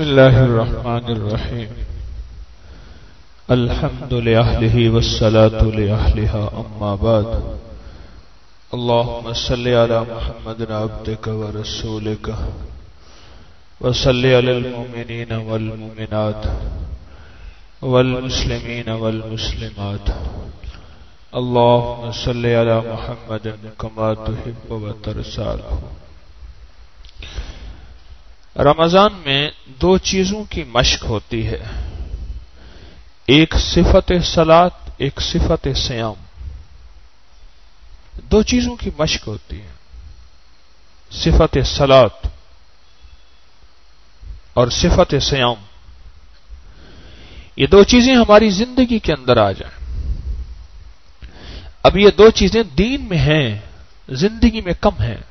بسم اللہ الرحمن الرحیم الحمد لأہلہ والصلاة لأہلہا اما بعد اللہم صلی علی محمد عبدک ورسولک وصلی علی المؤمنین والمؤمنات والمسلمین والمسلمات اللہم صلی علی محمد کما تحب وترضی. رمضان میں دو چیزوں کی مشق ہوتی ہے، ایک صفت صلاۃ، ایک صفت صیام. دو چیزوں کی مشق ہوتی ہے، صفت صلاۃ اور صفت صیام. یہ دو چیزیں ہماری زندگی کے اندر آ جائیں. اب یہ دو چیزیں دین میں ہیں، زندگی میں کم ہیں.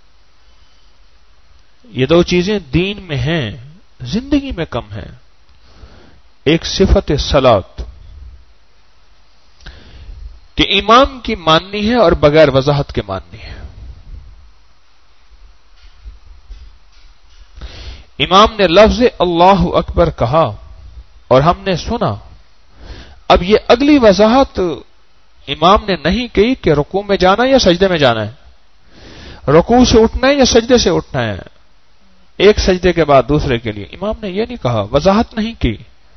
یہ دو چیزیں دین میں ہیں، زندگی میں کم ہیں. ایک صفت صلاۃ کہ امام کی ماننی ہے اور بغیر وضاحت کے ماننی ہے. امام نے لفظ اللہ اکبر کہا اور ہم نے سنا. اب یہ اگلی وضاحت امام نے نہیں کی کہ رکوع میں جانا یا سجدے میں جانا ہے، رکوع سے اٹھنا ہے یا سجدے سے اٹھنا ہے، ایک سجدے کے بعد دوسرے کے لیے. امام نے یہ نہیں کہا، وضاحت نہیں کی.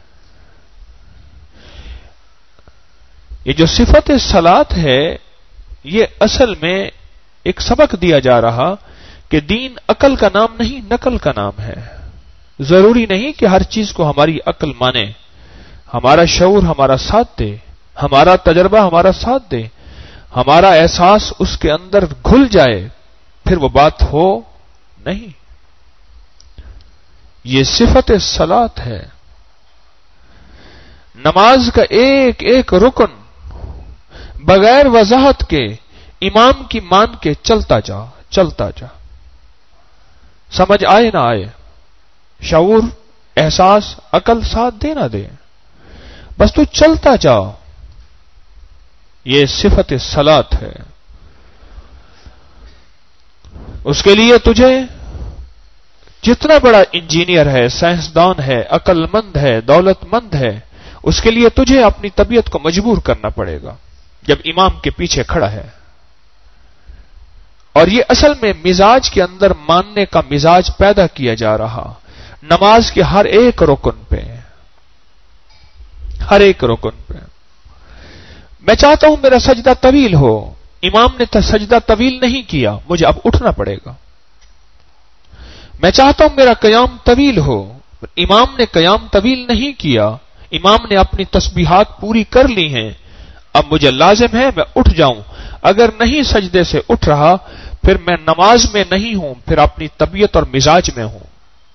یہ جو صفت صلاۃ ہے یہ اصل میں ایک سبق دیا جا رہا کہ دین عقل کا نام نہیں، نقل کا نام ہے. ضروری نہیں کہ ہر چیز کو ہماری عقل مانے، ہمارا شعور ہمارا ساتھ دے، ہمارا تجربہ ہمارا ساتھ دے، ہمارا احساس اس کے اندر گھل جائے پھر وہ بات ہو نہیں. یہ صفت صلاۃ ہے. نماز کا ایک ایک رکن بغیر وضاحت کے امام کی مان کے چلتا جا چلتا جا، سمجھ آئے نہ آئے، شعور احساس عقل ساتھ دے نہ دے، بس تو چلتا جا. یہ صفت صلاۃ ہے. اس کے لیے تجھے جتنا بڑا انجینئر ہے، سائنسدان ہے، عقل مند ہے، دولت مند ہے، اس کے لیے تجھے اپنی طبیعت کو مجبور کرنا پڑے گا جب امام کے پیچھے کھڑا ہے. اور یہ اصل میں مزاج کے اندر ماننے کا مزاج پیدا کیا جا رہا نماز کے ہر ایک رکن پہ، ہر ایک رکن پہ. میں چاہتا ہوں میرا سجدہ طویل ہو، امام نے سجدہ طویل نہیں کیا، مجھے اب اٹھنا پڑے گا. میں چاہتا ہوں میرا قیام طویل ہو، امام نے قیام طویل نہیں کیا، امام نے اپنی تسبیحات پوری کر لی ہیں، اب مجھے لازم ہے میں اٹھ جاؤں. اگر نہیں سجدے سے اٹھ رہا پھر میں نماز میں نہیں ہوں، پھر اپنی طبیعت اور مزاج میں ہوں.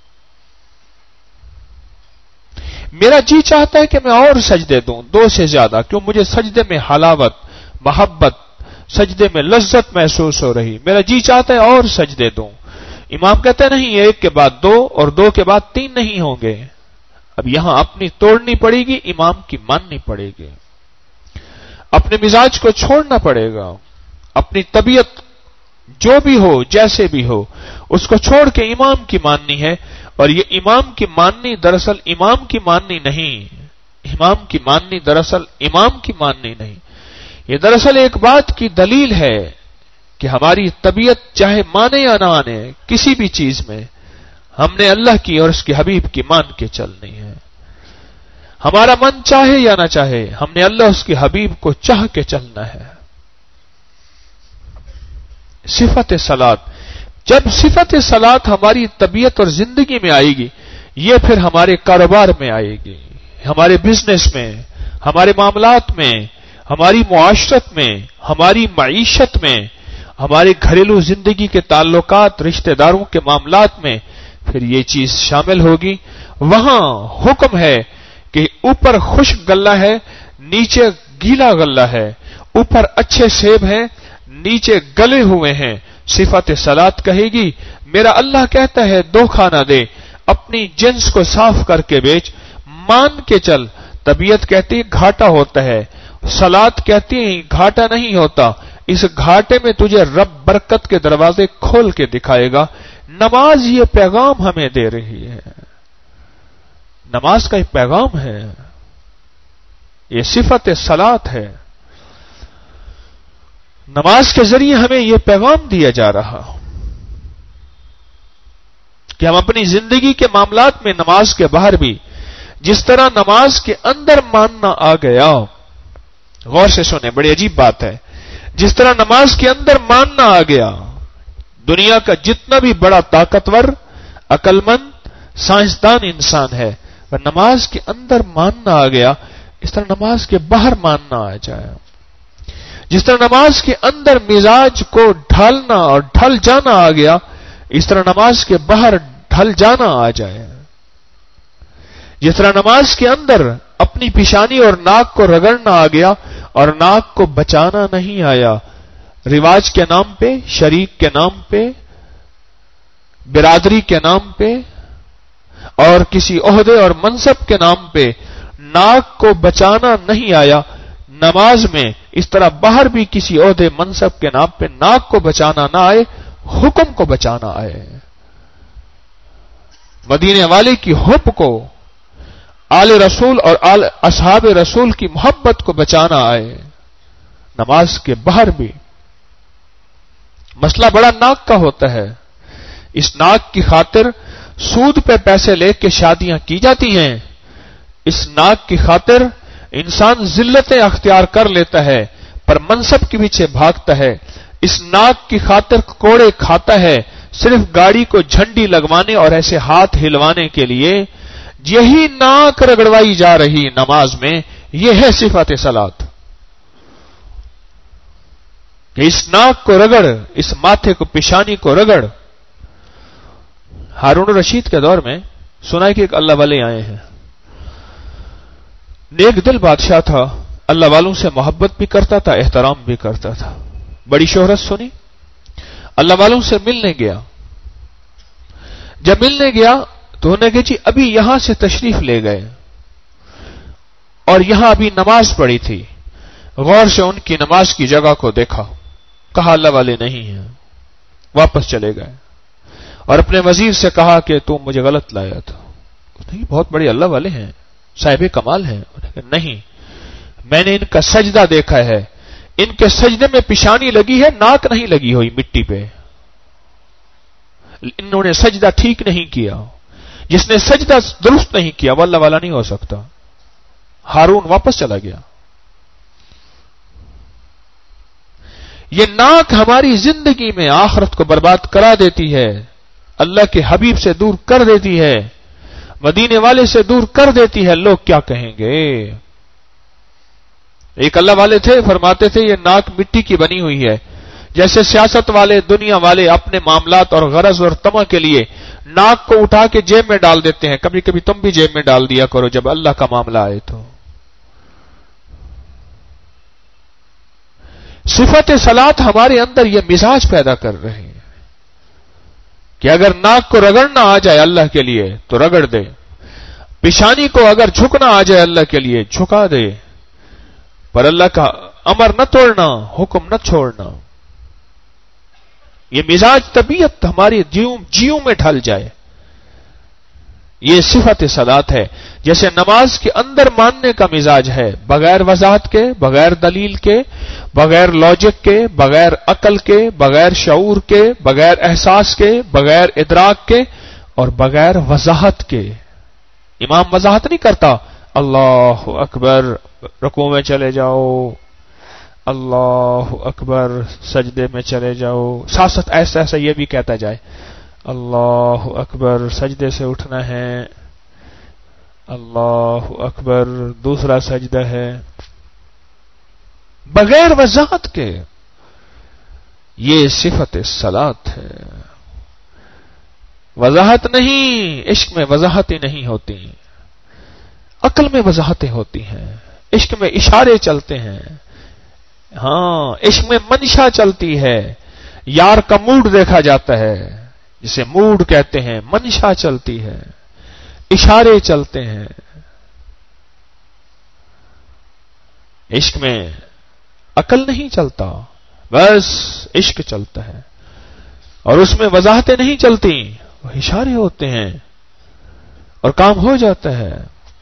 میرا جی چاہتا ہے کہ میں اور سجدے دوں، دو سے زیادہ، کیوں؟ مجھے سجدے میں حلاوت، محبت، سجدے میں لذت محسوس ہو رہی، میرا جی چاہتا ہے اور سجدے دوں. امام کہتا ہے نہیں، ایک کے بعد دو اور دو کے بعد تین نہیں ہوں گے. اب یہاں اپنی توڑنی پڑے گی، امام کی ماننی پڑے گی. اپنے مزاج کو چھوڑنا پڑے گا، اپنی طبیعت جو بھی ہو جیسے بھی ہو اس کو چھوڑ کے امام کی ماننی ہے. اور یہ امام کی ماننی دراصل امام کی ماننی نہیں، امام کی ماننی دراصل امام کی ماننی نہیں، یہ دراصل ایک بات کی دلیل ہے کہ ہماری طبیعت چاہے مانے یا نہ مانے کسی بھی چیز میں ہم نے اللہ کی اور اس کے حبیب کی مان کے چلنی ہے. ہمارا من چاہے یا نہ چاہے ہم نے اللہ اس کے حبیب کو چاہ کے چلنا ہے. صفت صلاۃ، جب صفت صلاۃ ہماری طبیعت اور زندگی میں آئے گی، یہ پھر ہمارے کاروبار میں آئے گی، ہمارے بزنس میں، ہمارے معاملات میں، ہماری معاشرت میں، ہماری معیشت میں، ہمارے گھریلو زندگی کے تعلقات، رشتہ داروں کے معاملات میں پھر یہ چیز شامل ہوگی. وہاں حکم ہے کہ اوپر خشک غلہ ہے، نیچے گیلا غلہ ہے، اوپر اچھے سیب ہیں، نیچے گلے ہوئے ہیں. صفت صلاۃ کہے گی میرا اللہ کہتا ہے دھوکہ نہ دے، اپنی جنس کو صاف کر کے بیچ، مان کے چل. طبیعت کہتی ہے گھاٹا ہوتا ہے، صلاۃ کہتی ہے گھاٹا نہیں ہوتا، اس گھاٹے میں تجھے رب برکت کے دروازے کھول کے دکھائے گا. نماز یہ پیغام ہمیں دے رہی ہے. نماز کا ایک پیغام ہے، یہ صفت صلات ہے. نماز کے ذریعے ہمیں یہ پیغام دیا جا رہا کہ ہم اپنی زندگی کے معاملات میں نماز کے باہر بھی جس طرح نماز کے اندر ماننا آ گیا. غور سے سنیں، بڑی عجیب بات ہے. جس طرح نماز کے اندر ماننا آ گیا، دنیا کا جتنا بھی بڑا طاقتور، عقل مند، سائنسدان انسان ہے، وہ نماز کے اندر ماننا آ گیا، اس طرح نماز کے باہر ماننا آ جائے. جس طرح نماز کے اندر مزاج کو ڈھالنا اور ڈھل جانا آ گیا، اس طرح نماز کے باہر ڈھل جانا آ جائے. جس طرح نماز کے اندر اپنی پیشانی اور ناک کو رگڑنا آ گیا اور ناک کو بچانا نہیں آیا، رواج کے نام پہ، شریک کے نام پہ، برادری کے نام پہ اور کسی عہدے اور منصب کے نام پہ ناک کو بچانا نہیں آیا، نماز میں اس طرح باہر بھی کسی عہدے منصب کے نام پہ ناک کو بچانا نہ آئے، حکم کو بچانا آئے. مدینے والے کی حب کو، آل رسول اور اصحاب رسول کی محبت کو بچانا آئے، نماز کے باہر بھی. مسئلہ بڑا ناک کا ہوتا ہے. اس ناک کی خاطر سود پہ پیسے لے کے شادیاں کی جاتی ہیں. اس ناک کی خاطر انسان ذلتیں اختیار کر لیتا ہے، پر منصب کے پیچھے بھاگتا ہے. اس ناک کی خاطر کوڑے کھاتا ہے صرف گاڑی کو جھنڈی لگوانے اور ایسے ہاتھ ہلوانے کے لیے. یہی ناک رگڑوائی جا رہی نماز میں، یہ ہے صفت صلات. کہ اس ناک کو رگڑ، اس ماتھے کو، پیشانی کو رگڑ. ہارون الرشید کے دور میں سنا ہے کہ ایک اللہ والے آئے ہیں، نیک دل بادشاہ تھا، اللہ والوں سے محبت بھی کرتا تھا، احترام بھی کرتا تھا. بڑی شہرت سنی، اللہ والوں سے ملنے گیا. جب ملنے گیا تو انہوں نے کہا جی ابھی یہاں سے تشریف لے گئے اور یہاں ابھی نماز پڑھی تھی. غور سے ان کی نماز کی جگہ کو دیکھا، کہا اللہ والے نہیں ہیں. واپس چلے گئے اور اپنے وزیر سے کہا کہ تم مجھے غلط لایا تھا. نہیں، بہت بڑے اللہ والے ہیں، صاحب کمال ہیں. نہیں، میں نے ان کا سجدہ دیکھا ہے، ان کے سجدے میں پیشانی لگی ہے، ناک نہیں لگی ہوئی مٹی پہ. انہوں نے سجدہ ٹھیک نہیں کیا. جس نے سجدہ درست نہیں کیا وہ اللہ والا نہیں ہو سکتا. ہارون واپس چلا گیا. یہ ناک ہماری زندگی میں آخرت کو برباد کرا دیتی ہے، اللہ کے حبیب سے دور کر دیتی ہے، مدینے والے سے دور کر دیتی ہے. لوگ کیا کہیں گے؟ ایک اللہ والے تھے، فرماتے تھے یہ ناک مٹی کی بنی ہوئی ہے. جیسے سیاست والے، دنیا والے اپنے معاملات اور غرض اور طمع کے لیے ناک کو اٹھا کے جیب میں ڈال دیتے ہیں، کبھی کبھی تم بھی جیب میں ڈال دیا کرو جب اللہ کا معاملہ آئے تو. صفت صلات ہمارے اندر یہ مزاج پیدا کر رہے ہیں کہ اگر ناک کو رگڑنا آ جائے اللہ کے لیے تو رگڑ دے، پیشانی کو اگر جھکنا آ جائے اللہ کے لیے جھکا دے، پر اللہ کا امر نہ توڑنا، حکم نہ چھوڑنا. یہ مزاج طبیعت ہماری جیوں میں ڈھل جائے، یہ صفت صلات ہے. جیسے نماز کے اندر ماننے کا مزاج ہے، بغیر وضاحت کے، بغیر دلیل کے، بغیر لاجک کے، بغیر عقل کے، بغیر شعور کے، بغیر احساس کے، بغیر ادراک کے اور بغیر وضاحت کے. امام وضاحت نہیں کرتا، اللہ اکبر، رکوع میں چلے جاؤ، اللہ اکبر، سجدے میں چلے جاؤ، ساتھ ساتھ ایسا ایسا یہ بھی کہتا جائے، اللہ اکبر، سجدے سے اٹھنا ہے، اللہ اکبر، دوسرا سجدہ ہے، بغیر وضاحت کے. یہ صفت صلات ہے. وضاحت نہیں، عشق میں وضاحتیں نہیں ہوتی، عقل میں وضاحتیں ہوتی ہیں. عشق میں اشارے چلتے ہیں، ہاں عشق میں منشا چلتی ہے، یار کا موڈ دیکھا جاتا ہے جسے موڈ کہتے ہیں، منشا چلتی ہے، اشارے چلتے ہیں. عشق میں عقل نہیں چلتا، بس عشق چلتا ہے اور اس میں وضاحتیں نہیں چلتی، وہ اشارے ہوتے ہیں. اور کام ہو جاتا ہے.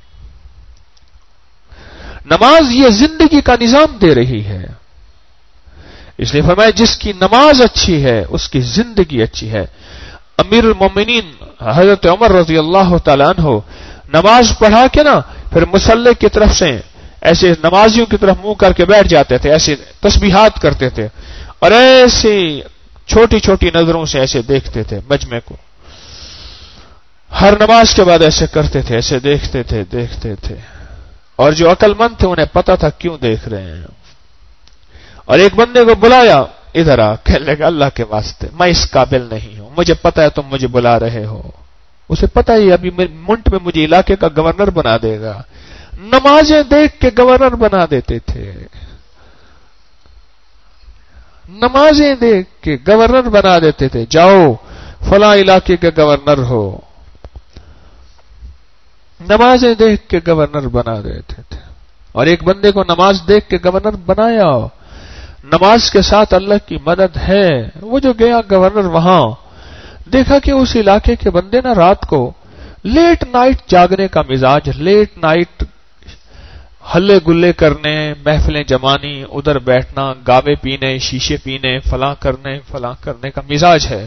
نماز یہ زندگی کا نظام دے رہی ہے. اس لیے فرمایا جس کی نماز اچھی ہے اس کی زندگی اچھی ہے. امیر المومنین حضرت عمر رضی اللہ تعالیٰ عنہ نماز پڑھا کے نا پھر مصلی کی طرف سے ایسے نمازیوں کی طرف منہ کر کے بیٹھ جاتے تھے, ایسے تسبیحات کرتے تھے اور ایسے چھوٹی چھوٹی نظروں سے ایسے دیکھتے تھے مجمع کو. ہر نماز کے بعد ایسے کرتے تھے, ایسے دیکھتے تھے اور جو عقل مند تھے انہیں پتا تھا کیوں دیکھ رہے ہیں. اور ایک بندے کو بلایا, ادھر آ. کہنے لگا اللہ کے واسطے میں اس قابل نہیں ہوں, مجھے پتا ہے تم مجھے بلا رہے ہو. اسے پتا ہی ابھی منٹ میں مجھے علاقے کا گورنر بنا دے گا. نمازیں دیکھ کے گورنر بنا دیتے تھے, نمازیں دیکھ کے گورنر بنا دیتے تھے. جاؤ فلاں علاقے کے گورنر ہو. نمازیں دیکھ کے گورنر بنا دیتے تھے. اور ایک بندے کو نماز دیکھ کے گورنر بنایا. نماز کے ساتھ اللہ کی مدد ہے. وہ جو گیا گورنر وہاں دیکھا کہ اس علاقے کے بندے نا رات کو لیٹ نائٹ جاگنے کا مزاج, لیٹ نائٹ ہلے گلے کرنے, محفلیں جمانی, ادھر بیٹھنا, گاوے پینے, شیشے پینے, فلاں کرنے کا مزاج ہے.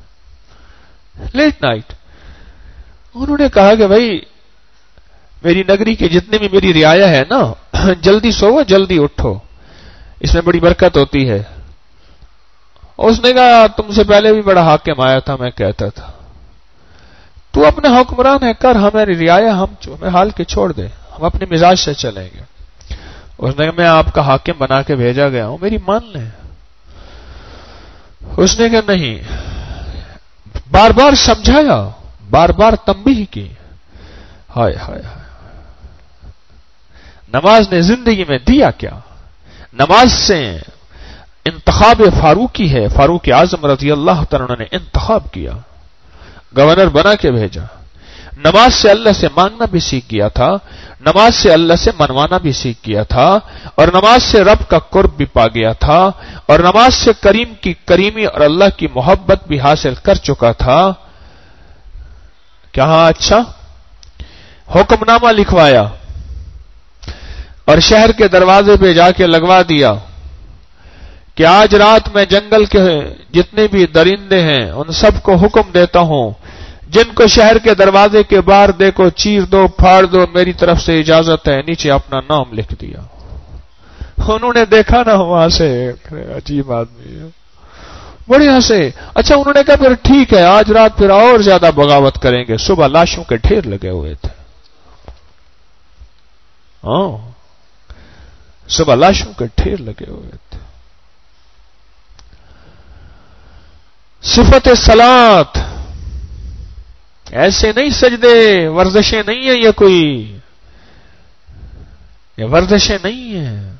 Late night. انہوں نے کہا کہ بھائی میری نگری کے جتنے بھی میری رعایا ہے نا, جلدی سوو جلدی اٹھو, اس میں بڑی برکت ہوتی ہے. اس نے کہا تم سے پہلے بھی بڑا حاکم آیا تھا, میں کہتا تھا تو اپنے حکمران ہے کر, ہماری رعایا ہمیں حال کے چھوڑ دے, ہم اپنے مزاج سے چلیں گے. اس نے کہا میں آپ کا حاکم بنا کے بھیجا گیا ہوں, میری مان لیں. اس نے کہا نہیں. بار بار سمجھایا, بار بار تنبیہ کی. ہائے ہائے ہائے, نماز نے زندگی میں دیا کیا؟ نماز سے انتخاب فاروقی ہے. فاروق اعظم رضی اللہ تعالیٰ نے انتخاب کیا, گورنر بنا کے بھیجا. نماز سے اللہ سے مانگنا بھی سیکھ گیا تھا, نماز سے اللہ سے منوانا بھی سیکھ گیا تھا, اور نماز سے رب کا قرب بھی پا گیا تھا, اور نماز سے کریم کی کریمی اور اللہ کی محبت بھی حاصل کر چکا تھا. کہاں اچھا حکم نامہ لکھوایا اور شہر کے دروازے پہ جا کے لگوا دیا کہ آج رات میں جنگل کے جتنے بھی درندے ہیں ان سب کو حکم دیتا ہوں, جن کو شہر کے دروازے کے باہر دیکھو چیر دو, پھاڑ دو, میری طرف سے اجازت ہے. نیچے اپنا نام لکھ دیا. انہوں نے دیکھا نا وہاں سے, عجیب آدمی ہے, بڑے ہنسے. اچھا انہوں نے کہا پھر ٹھیک ہے آج رات پھر اور زیادہ بغاوت کریں گے. صبح لاشوں کے ڈھیر لگے ہوئے تھے. ہاں صبح لاشوں کے ڈھیر لگے ہوئے تھے. صفت صلات ایسے نہیں سجدے, ورزشیں نہیں ہیں یہ کوئی, یہ ورزشیں نہیں ہیں,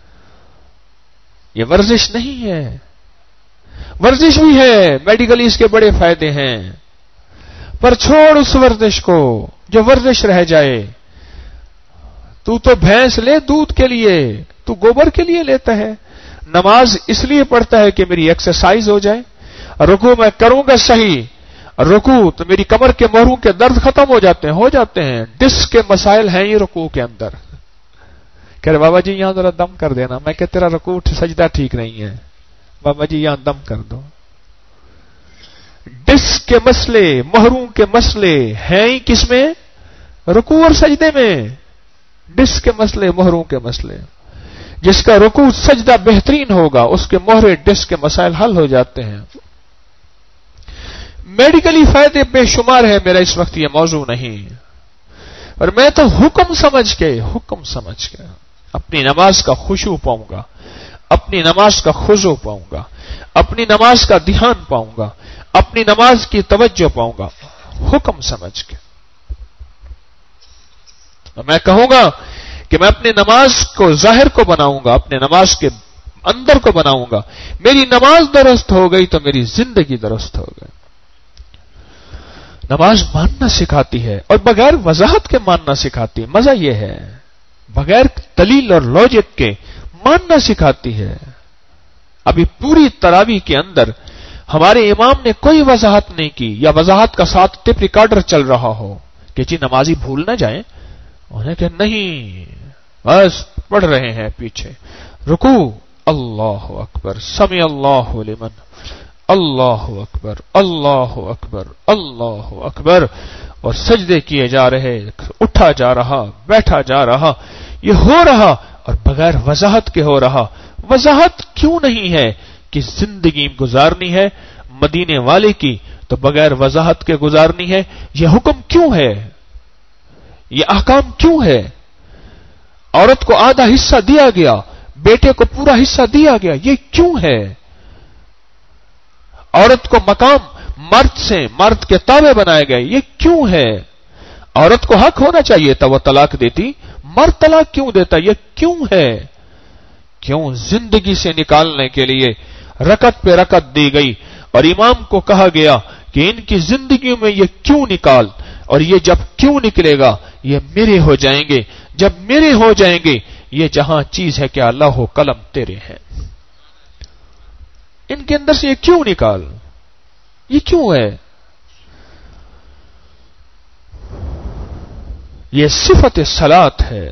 یہ ورزش نہیں ہے. ورزش بھی ہے, میڈیکلی اس کے بڑے فائدے ہیں, پر چھوڑ اس ورزش کو جو ورزش رہ جائے. تو بھینس لے دودھ کے لیے, تو گوبر کے لیے لیتا ہے. نماز اس لیے پڑھتا ہے کہ میری ایکسرسائز ہو جائے. رکوع میں کروں گا صحیح, رکوع تو میری کمر کے موہروں کے درد ختم ہو جاتے ہیں. ڈسک کے مسائل ہیں یہ رکوع کے اندر. کہہ رہے بابا جی یہاں ذرا دم کر دینا. میں کہ تیرا رکوع سجدہ ٹھیک نہیں ہے, بابا جی یہاں دم کر دو. ڈسک کے مسئلے, موہروں کے مسئلے ہیں ہی کس میں؟ رکوع اور سجدے میں. ڈسک کے مسئلے, موہروں کے مسئلے. جس کا رکوع سجدہ بہترین ہوگا اس کے موہرے ڈسک کے مسائل حل ہو جاتے ہیں. میڈیکلی فائدے بے شمار ہے, میرا اس وقت یہ موضوع نہیں. اور میں تو حکم سمجھ کے اپنی نماز کا خشوع پاؤں گا, اپنی نماز کا خضوع پاؤں گا, اپنی نماز کا دھیان پاؤں گا, اپنی نماز کی توجہ پاؤں گا, حکم سمجھ کے. میں کہوں گا کہ میں اپنی نماز کو ظاہر کو بناؤں گا, اپنے نماز کے اندر کو بناؤں گا. میری نماز درست ہو گئی تو میری زندگی درست ہو گئی. نماز ماننا سکھاتی ہے اور بغیر وضاحت کے ماننا سکھاتی ہے. مزہ یہ ہے بغیر دلیل اور لاجک کے ماننا سکھاتی ہے. ابھی پوری تراویح کے اندر ہمارے امام نے کوئی وضاحت نہیں کی, یا وضاحت کا ساتھ ٹیپ ریکارڈر چل رہا ہو, کہ جی نمازی بھول نہ جائیں. انہیں کہ نہیں، بس پڑھ رہے ہیں پیچھے. رکوع اللہ اکبر، سمع اللہ لمن، اللہ اکبر اللہ اکبر اللہ اکبر، اور سجدے کیے جا رہے، اٹھا جا رہا، بیٹھا جا رہا. یہ ہو رہا اور بغیر وضاحت کے ہو رہا. وضاحت کیوں نہیں ہے کہ زندگی گزارنی ہے مدینے والے کی تو بغیر وضاحت کے گزارنی ہے. یہ حکم کیوں ہے؟ یہ احکام کیوں ہے؟ عورت کو آدھا حصہ دیا گیا، بیٹے کو پورا حصہ دیا گیا، یہ کیوں ہے؟ عورت کو مقام مرد سے، مرد کے تابع بنائے گئے، یہ کیوں ہے؟ عورت کو حق ہونا چاہیے تھا وہ طلاق دیتی، مرد طلاق کیوں دیتا؟ یہ کیوں ہے؟ کیوں زندگی سے نکالنے کے لیے رکعت پہ رکعت دی گئی اور امام کو کہا گیا کہ ان کی زندگیوں میں یہ کیوں نکال، اور یہ جب کیوں نکلے گا یہ میرے ہو جائیں گے، جب میرے ہو جائیں گے یہ جہاں چیز ہے کہ اللہ و قلم تیرے ہیں. ان کے اندر سے یہ کیوں نکال، یہ کیوں ہے؟ یہ صفت صلاۃ ہے.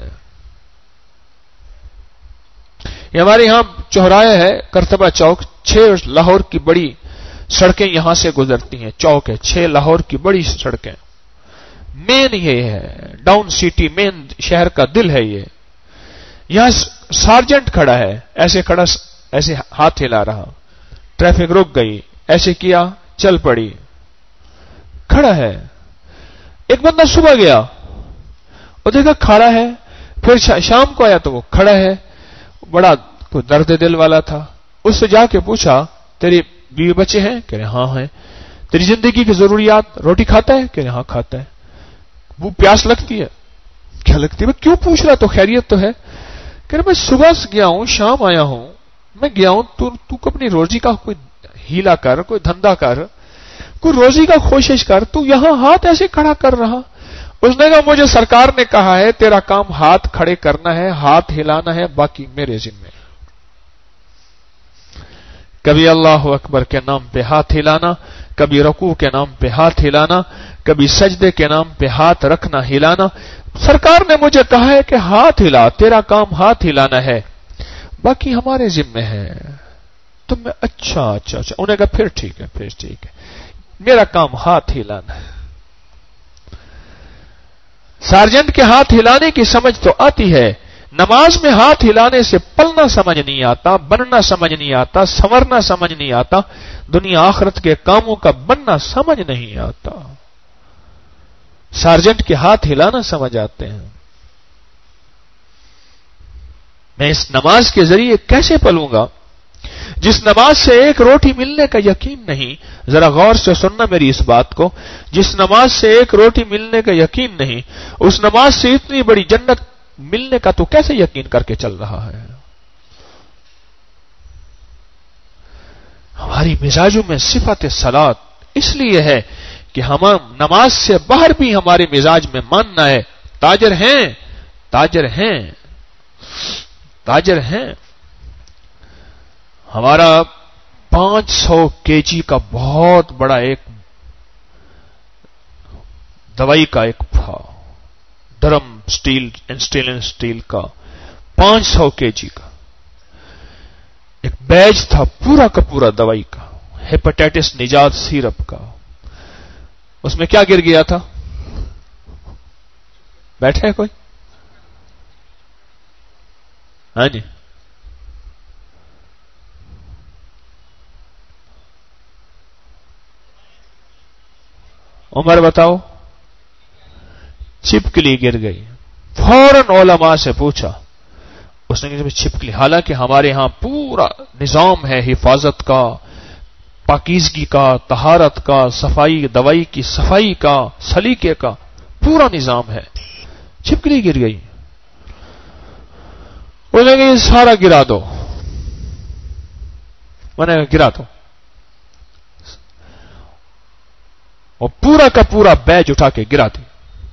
یہ ہمارے یہاں چوراہا ہے کرتبہ چوک، 6 لاہور کی بڑی سڑکیں یہاں سے گزرتی ہیں. چوک ہے 6 لاہور کی بڑی سڑکیں، مین یہ ہے، ڈاؤن سٹی مین شہر کا دل ہے. یہ یہاں سارجنٹ کھڑا ہے، ایسے کھڑا، ایسے ہاتھ ہلا رہا، ٹریفک رک گئی، ایسے کیا، چل پڑی، کھڑا ہے. ایک بندہ صبح گیا، وہ دیکھا کھڑا ہے، پھر شام کو آیا تو وہ کھڑا ہے، بڑا کوئی درد دل والا تھا. اس سے جا کے پوچھا تیری بیوی بچے ہیں؟ کہہ رہے ہاں ہیں. تیری زندگی کی ضروریات، روٹی کھاتا ہے؟ کہہ رہے ہاں کھاتا ہے. وہ پیاس لگتی ہے؟ کیا لگتی ہے؟ میں کیوں پوچھ رہا؟ تو خیریت تو ہے. کہہ رہے میں صبح سے گیا ہوں، شام آیا ہوں، میں گیا ہوں، تو اپنی روزی کا کوئی ہیلا کر، کوئی دھندا کر، کوئی روزی کا کوشش کر، تو یہاں ہاتھ ایسے کھڑا کر رہا. اس نے کہا مجھے سرکار نے کہا ہے تیرا کام ہاتھ کھڑے کرنا ہے، ہاتھ ہلانا ہے، باقی میرے ذمہ. کبھی اللہ اکبر کے نام پہ ہاتھ ہلانا، کبھی رکوع کے نام پہ ہاتھ ہلانا، کبھی سجدے کے نام پہ ہاتھ رکھنا، ہلانا. سرکار نے مجھے کہا ہے کہ ہاتھ ہلا، تیرا کام ہاتھ ہلانا ہے، باقی ہمارے ذمہ ہے. تو میں اچھا. انہوں نے کہا پھر ٹھیک ہے، میرا کام ہاتھ ہلانا ہے. سارجنٹ کے ہاتھ ہلانے کی سمجھ تو آتی ہے، نماز میں ہاتھ ہلانے سے پلنا سمجھ نہیں آتا، بننا سمجھ نہیں آتا، سنورنا سمجھ نہیں آتا، دنیا آخرت کے کاموں کا بننا سمجھ نہیں آتا. سارجنٹ کے ہاتھ ہلانا سمجھ آتے ہیں. میں اس نماز کے ذریعے کیسے پلوں گا جس نماز سے ایک روٹی ملنے کا یقین نہیں؟ ذرا غور سے سننا میری اس بات کو. جس نماز سے ایک روٹی ملنے کا یقین نہیں، اس نماز سے اتنی بڑی جنت ملنے کا تو کیسے یقین کر کے چل رہا ہے؟ ہماری مزاجوں میں صفت صلاۃ اس لیے ہے کہ ہم نماز سے باہر بھی ہمارے مزاج میں ماننا ہے. تاجر ہیں، تاجر ہیں، تاجر ہیں. ہمارا 500 kg کا بہت بڑا ایک دوائی کا ایک ڈرم اسٹیل کا 500 kg کا ایک بیج تھا، پورا کا پورا دوائی کا، ہیپاٹائٹس نجات سیرپ کا. اس میں کیا گر گیا تھا؟ بیٹھے کوئی؟ ہاں جی، عمر بتاؤ. چھپکلی گر گئی. فوراً علماء سے پوچھا، اس نے کہا چھپکلی. حالانکہ ہمارے ہاں پورا نظام ہے حفاظت کا، پاکیزگی کا، طہارت کا، صفائی، دوائی کی صفائی کا، سلیقے کا پورا نظام ہے. چھپکلی گر گئی. اس نے کہا یہ سارا گرا دو. میں نے کہا گرا دو. اور پورا کا پورا بیج اٹھا کے گرا دی.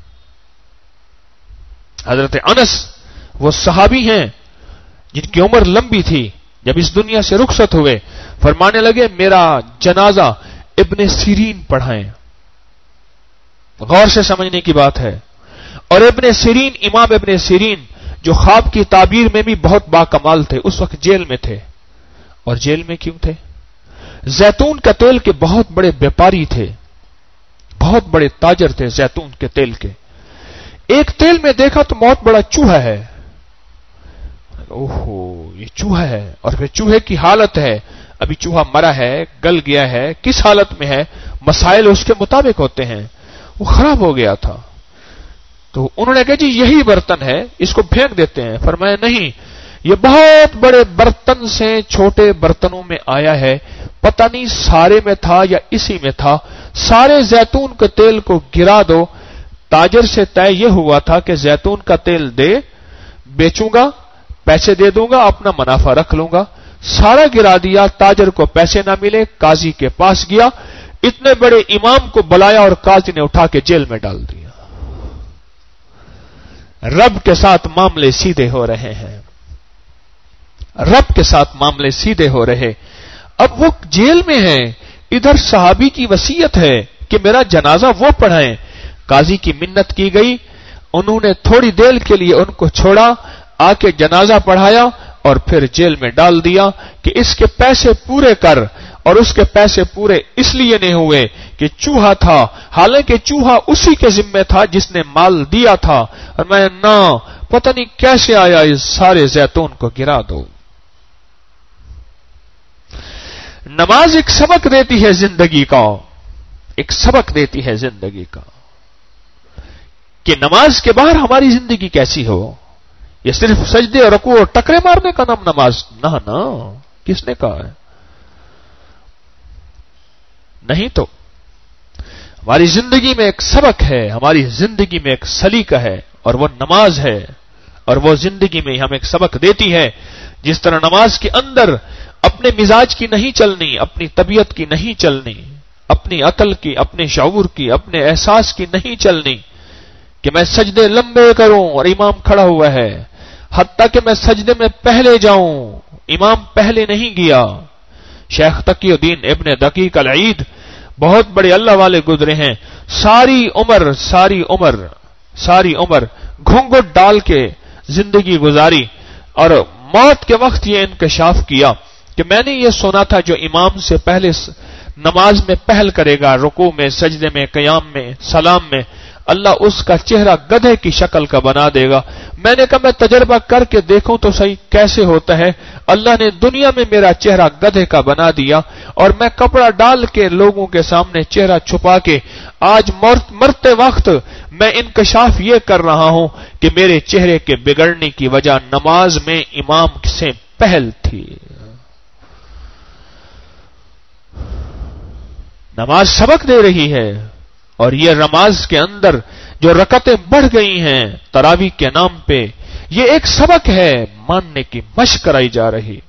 حضرت انس وہ صحابی ہیں جن کی عمر لمبی تھی، جب اس دنیا سے رخصت ہوئے فرمانے لگے میرا جنازہ ابن سیرین پڑھائیں. غور سے سمجھنے کی بات ہے. اور ابن سیرین، امام ابن سیرین جو خواب کی تعبیر میں بھی بہت باکمال تھے، اس وقت جیل میں تھے. اور جیل میں کیوں تھے؟ زیتون کا تیل کے بہت بڑے بیپاری تھے، بہت بڑے تاجر تھے زیتون کے تیل کے. ایک تیل میں دیکھا تو بہت بڑا چوہا ہے. اوہو، یہ چوہا ہے. اور پھر چوہے کی حالت ہے، ابھی چوہا مرا ہے، گل گیا ہے، کس حالت میں ہے، مسائل اس کے مطابق ہوتے ہیں. وہ خراب ہو گیا تھا. تو انہوں نے کہا جی یہی برتن ہے، اس کو پھینک دیتے ہیں. فرمایا نہیں، یہ بہت بڑے برتن سے چھوٹے برتنوں میں آیا ہے، پتہ نہیں سارے میں تھا یا اسی میں تھا. سارے زیتون کے تیل کو گرا دو. تاجر سے طے یہ ہوا تھا کہ زیتون کا تیل دے، بیچوں گا، پیسے دے دوں گا، اپنا منافع رکھ لوں گا. سارا گرا دیا، تاجر کو پیسے نہ ملے، قاضی کے پاس گیا، اتنے بڑے امام کو بلایا اور قاضی نے اٹھا کے جیل میں ڈال دیا. رب کے ساتھ معاملے سیدھے ہو رہے ہیں، رب کے ساتھ معاملے سیدھے ہو رہے. اب وہ جیل میں ہیں، ادھر صحابی کی وصیت ہے کہ میرا جنازہ وہ پڑھائیں. قاضی کی منت کی گئی، انہوں نے تھوڑی دیر کے لیے ان کو چھوڑا، آ کے جنازہ پڑھایا اور پھر جیل میں ڈال دیا کہ اس کے پیسے پورے کر. اور اس کے پیسے پورے اس لیے نہیں ہوئے کہ چوہا تھا، حالانکہ چوہا اسی کے ذمہ تھا جس نے مال دیا تھا. اور میں نہ پتہ نہیں کیسے آیا، اس سارے زیتون کو گرا دو. نماز ایک سبق دیتی ہے زندگی کا، ایک سبق دیتی ہے زندگی کا کہ نماز کے باہر ہماری زندگی کیسی ہو. یہ صرف سجدے اور رکوع اور ٹکرے مارنے کا نام نماز نہ، کس نے کہا ہے؟ نہیں تو ہماری زندگی میں ایک سبق ہے، ہماری زندگی میں ایک سلیقہ ہے، اور وہ نماز ہے. اور وہ زندگی میں ہمیں ایک سبق دیتی ہے. جس طرح نماز کے اندر اپنے مزاج کی نہیں چلنی، اپنی طبیعت کی نہیں چلنی، اپنی عقل کی، اپنے شعور کی، اپنے احساس کی نہیں چلنی کہ میں سجدے لمبے کروں اور امام کھڑا ہوا ہے، حتیٰ کہ میں سجدے میں پہلے جاؤں، امام پہلے نہیں گیا. شیخ تقی الدین ابن دقیق العید بہت بڑے اللہ والے گزرے ہیں، ساری عمر گھونگھٹ ڈال کے زندگی گزاری، اور موت کے وقت یہ انکشاف کیا کہ میں نے یہ سنا تھا جو امام سے پہلے نماز میں پہل کرے گا، رکوع میں، سجدے میں، قیام میں، سلام میں، اللہ اس کا چہرہ گدھے کی شکل کا بنا دے گا. میں نے کہا میں تجربہ کر کے دیکھوں تو صحیح کیسے ہوتا ہے. اللہ نے دنیا میں میرا چہرہ گدھے کا بنا دیا، اور میں کپڑا ڈال کے لوگوں کے سامنے چہرہ چھپا کے آج مرتے وقت میں انکشاف یہ کر رہا ہوں کہ میرے چہرے کے بگڑنے کی وجہ نماز میں امام سے پہل تھی. نماز سبق دے رہی ہے. اور یہ نماز کے اندر جو رکعتیں بڑھ گئی ہیں تراویح کے نام پہ، یہ ایک سبق ہے، ماننے کی مشق کرائی جا رہی.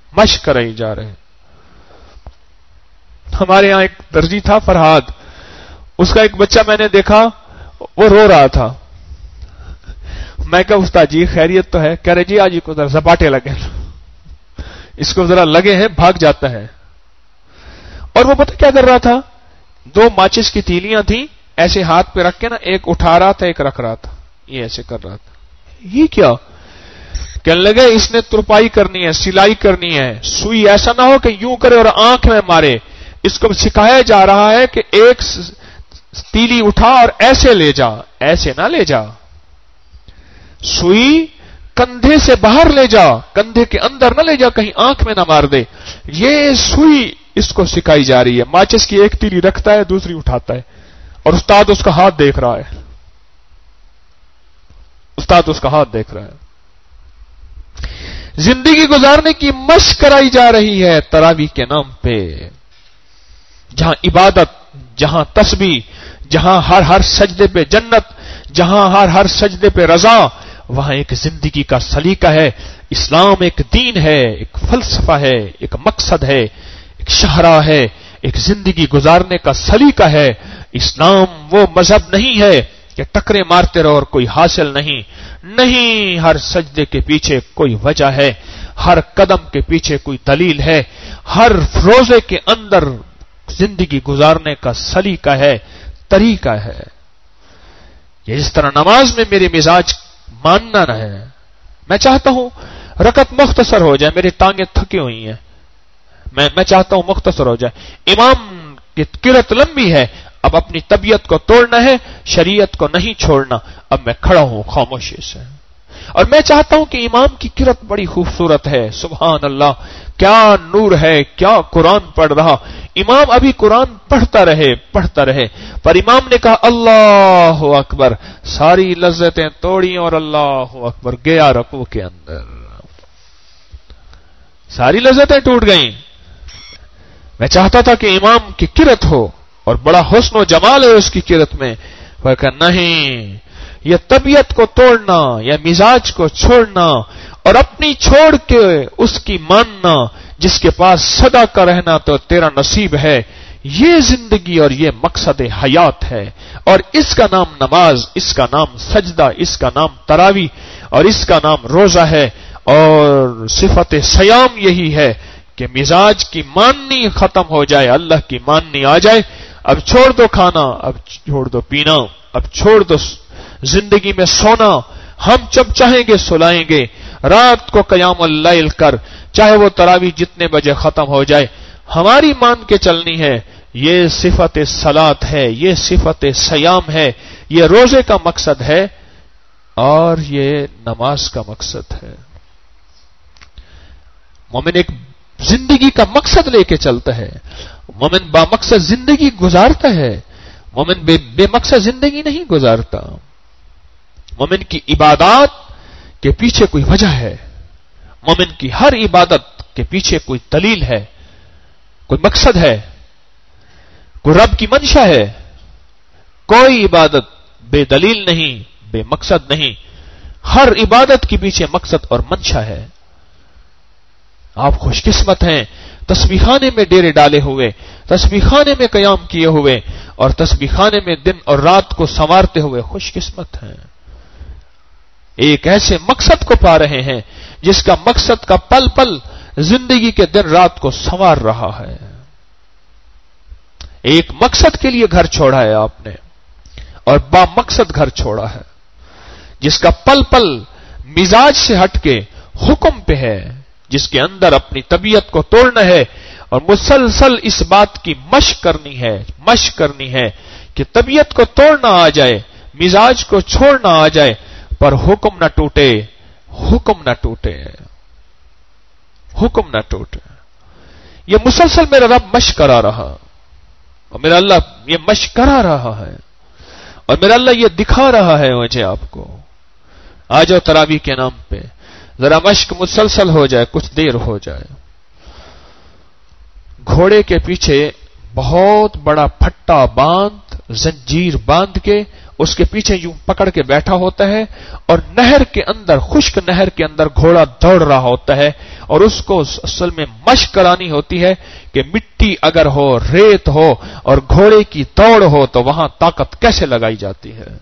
ہمارے یہاں ایک درزی تھا فرہاد، اس کا ایک بچہ میں نے دیکھا وہ رو رہا تھا. میں کہا استاد جی خیریت تو ہے؟ کہہ رہے جی آج کو ذرا زپاٹے لگے، اس کو ذرا لگے ہیں، بھاگ جاتا ہے. اور وہ پتہ کیا کر رہا تھا؟ 2 ماچس کی تیلیاں تھیں، ایسے ہاتھ پہ رکھ کے نا، ایک اٹھا رہا تھا ایک رکھ رہا تھا، یہ ایسے کر رہا تھا. یہ کیا؟ کہنے لگے اس نے ترپائی کرنی ہے، سلائی کرنی ہے، سوئی ایسا نہ ہو کہ یوں کرے اور آنکھ میں مارے. اس کو سکھایا جا رہا ہے کہ ایک تیلی اٹھا اور ایسے لے جا، ایسے نہ لے جا. سوئی کندھے سے باہر لے جا، کندھے کے اندر نہ لے جا، کہیں آنکھ میں نہ مار دے. یہ سوئی اس کو سکھائی جا رہی ہے. ماچس کی ایک تیلی رکھتا ہے، دوسری اٹھاتا ہے، اور استاد اس کا ہاتھ دیکھ رہا ہے. زندگی گزارنے کی مشق کرائی جا رہی ہے تراویح کے نام پہ، جہاں عبادت، جہاں تسبیح، جہاں ہر سجدے پہ جنت، جہاں ہر سجدے پہ رضا، وہاں ایک زندگی کا سلیقہ ہے. اسلام ایک دین ہے، ایک فلسفہ ہے، ایک مقصد ہے، ایک شاہراہ ہے، ایک زندگی گزارنے کا سلیقہ ہے. اسلام وہ مذہب نہیں ہے کہ ٹکرے مارتے رہو اور کوئی حاصل نہیں. ہر سجدے کے پیچھے کوئی وجہ ہے، ہر قدم کے پیچھے کوئی دلیل ہے، ہر روزے کے اندر زندگی گزارنے کا سلیقہ ہے، طریقہ ہے. کہ اس طرح نماز میں میری مزاج ماننا نہ ہے. میں چاہتا ہوں رکعت مختصر ہو جائے، میری ٹانگیں تھکی ہوئی ہیں، میں چاہتا ہوں مختصر ہو جائے. امام کی قرت لمبی ہے، اب اپنی طبیعت کو توڑنا ہے، شریعت کو نہیں چھوڑنا. اب میں کھڑا ہوں خاموشی سے، اور میں چاہتا ہوں کہ امام کی قرت بڑی خوبصورت ہے. سبحان اللہ، کیا نور ہے، کیا قرآن پڑھ رہا. امام ابھی قرآن پڑھتا رہے، پر امام نے کہا اللہ اکبر، ساری لذتیں توڑی اور اللہ اکبر گیا رکوع کے اندر، ساری لذتیں ٹوٹ گئیں. میں چاہتا تھا کہ امام کی قرت ہو اور بڑا حسن و جمال ہے اس کی قرت میں، وہ کہ نہیں، یہ طبیعت کو توڑنا یا مزاج کو چھوڑنا اور اپنی چھوڑ کے اس کی ماننا، جس کے پاس سدا کا رہنا تو تیرا نصیب ہے، یہ زندگی اور یہ مقصد حیات ہے. اور اس کا نام نماز، اس کا نام سجدہ، اس کا نام تراویح اور اس کا نام روزہ ہے. اور صفت صیام یہی ہے کہ مزاج کی ماننی ختم ہو جائے، اللہ کی ماننی آ جائے. اب چھوڑ دو کھانا، اب چھوڑ دو پینا، اب چھوڑ دو زندگی میں سونا. ہم جب چاہیں گے سلائیں گے. رات کو قیام اللیل کر، چاہے وہ تراویح جتنے بجے ختم ہو جائے، ہماری مان کے چلنی ہے. یہ صفت صلاۃ ہے، یہ صفت صیام ہے، یہ روزے کا مقصد ہے اور یہ نماز کا مقصد ہے. مومن ایک زندگی کا مقصد لے کے چلتا ہے. مومن با مقصد زندگی گزارتا ہے. مومن بے مقصد زندگی نہیں گزارتا. مومن کی عبادات کے پیچھے کوئی وجہ ہے. مومن کی ہر عبادت کے پیچھے کوئی دلیل ہے، کوئی مقصد ہے، کوئی رب کی منشا ہے. کوئی عبادت بے دلیل نہیں، بے مقصد نہیں. ہر عبادت کے پیچھے مقصد اور منشا ہے. آپ خوش قسمت ہیں تسبیح خانے میں ڈیرے ڈالے ہوئے، تسبیح خانے میں قیام کیے ہوئے اور تسبیح خانے میں دن اور رات کو سنوارتے ہوئے خوش قسمت ہیں. ایک ایسے مقصد کو پا رہے ہیں جس کا مقصد کا پل پل زندگی کے دن رات کو سنوار رہا ہے. ایک مقصد کے لیے گھر چھوڑا ہے آپ نے اور با مقصد گھر چھوڑا ہے، جس کا پل پل مزاج سے ہٹ کے حکم پہ ہے، جس کے اندر اپنی طبیعت کو توڑنا ہے اور مسلسل اس بات کی مشق کرنی ہے کہ طبیعت کو توڑنا آ جائے، مزاج کو چھوڑنا آ جائے، پر حکم نہ ٹوٹے، حکم نہ ٹوٹے، حکم نہ ٹوٹے. یہ مسلسل میرا رب مشق کرا رہا اور میرا اللہ یہ مشق کرا رہا ہے اور میرا اللہ یہ دکھا رہا ہے مجھے آپ کو. آ جاؤ تراویح کے نام پہ، ذرا مشق مسلسل ہو جائے، کچھ دیر ہو جائے. گھوڑے کے پیچھے بہت بڑا پھٹا باندھ، زنجیر باندھ کے اس کے پیچھے یوں پکڑ کے بیٹھا ہوتا ہے اور نہر کے اندر، خشک نہر کے اندر گھوڑا دوڑ رہا ہوتا ہے اور اس کو اصل میں مشق کرانی ہوتی ہے کہ مٹی اگر ہو، ریت ہو اور گھوڑے کی دوڑ ہو تو وہاں طاقت کیسے لگائی جاتی ہے.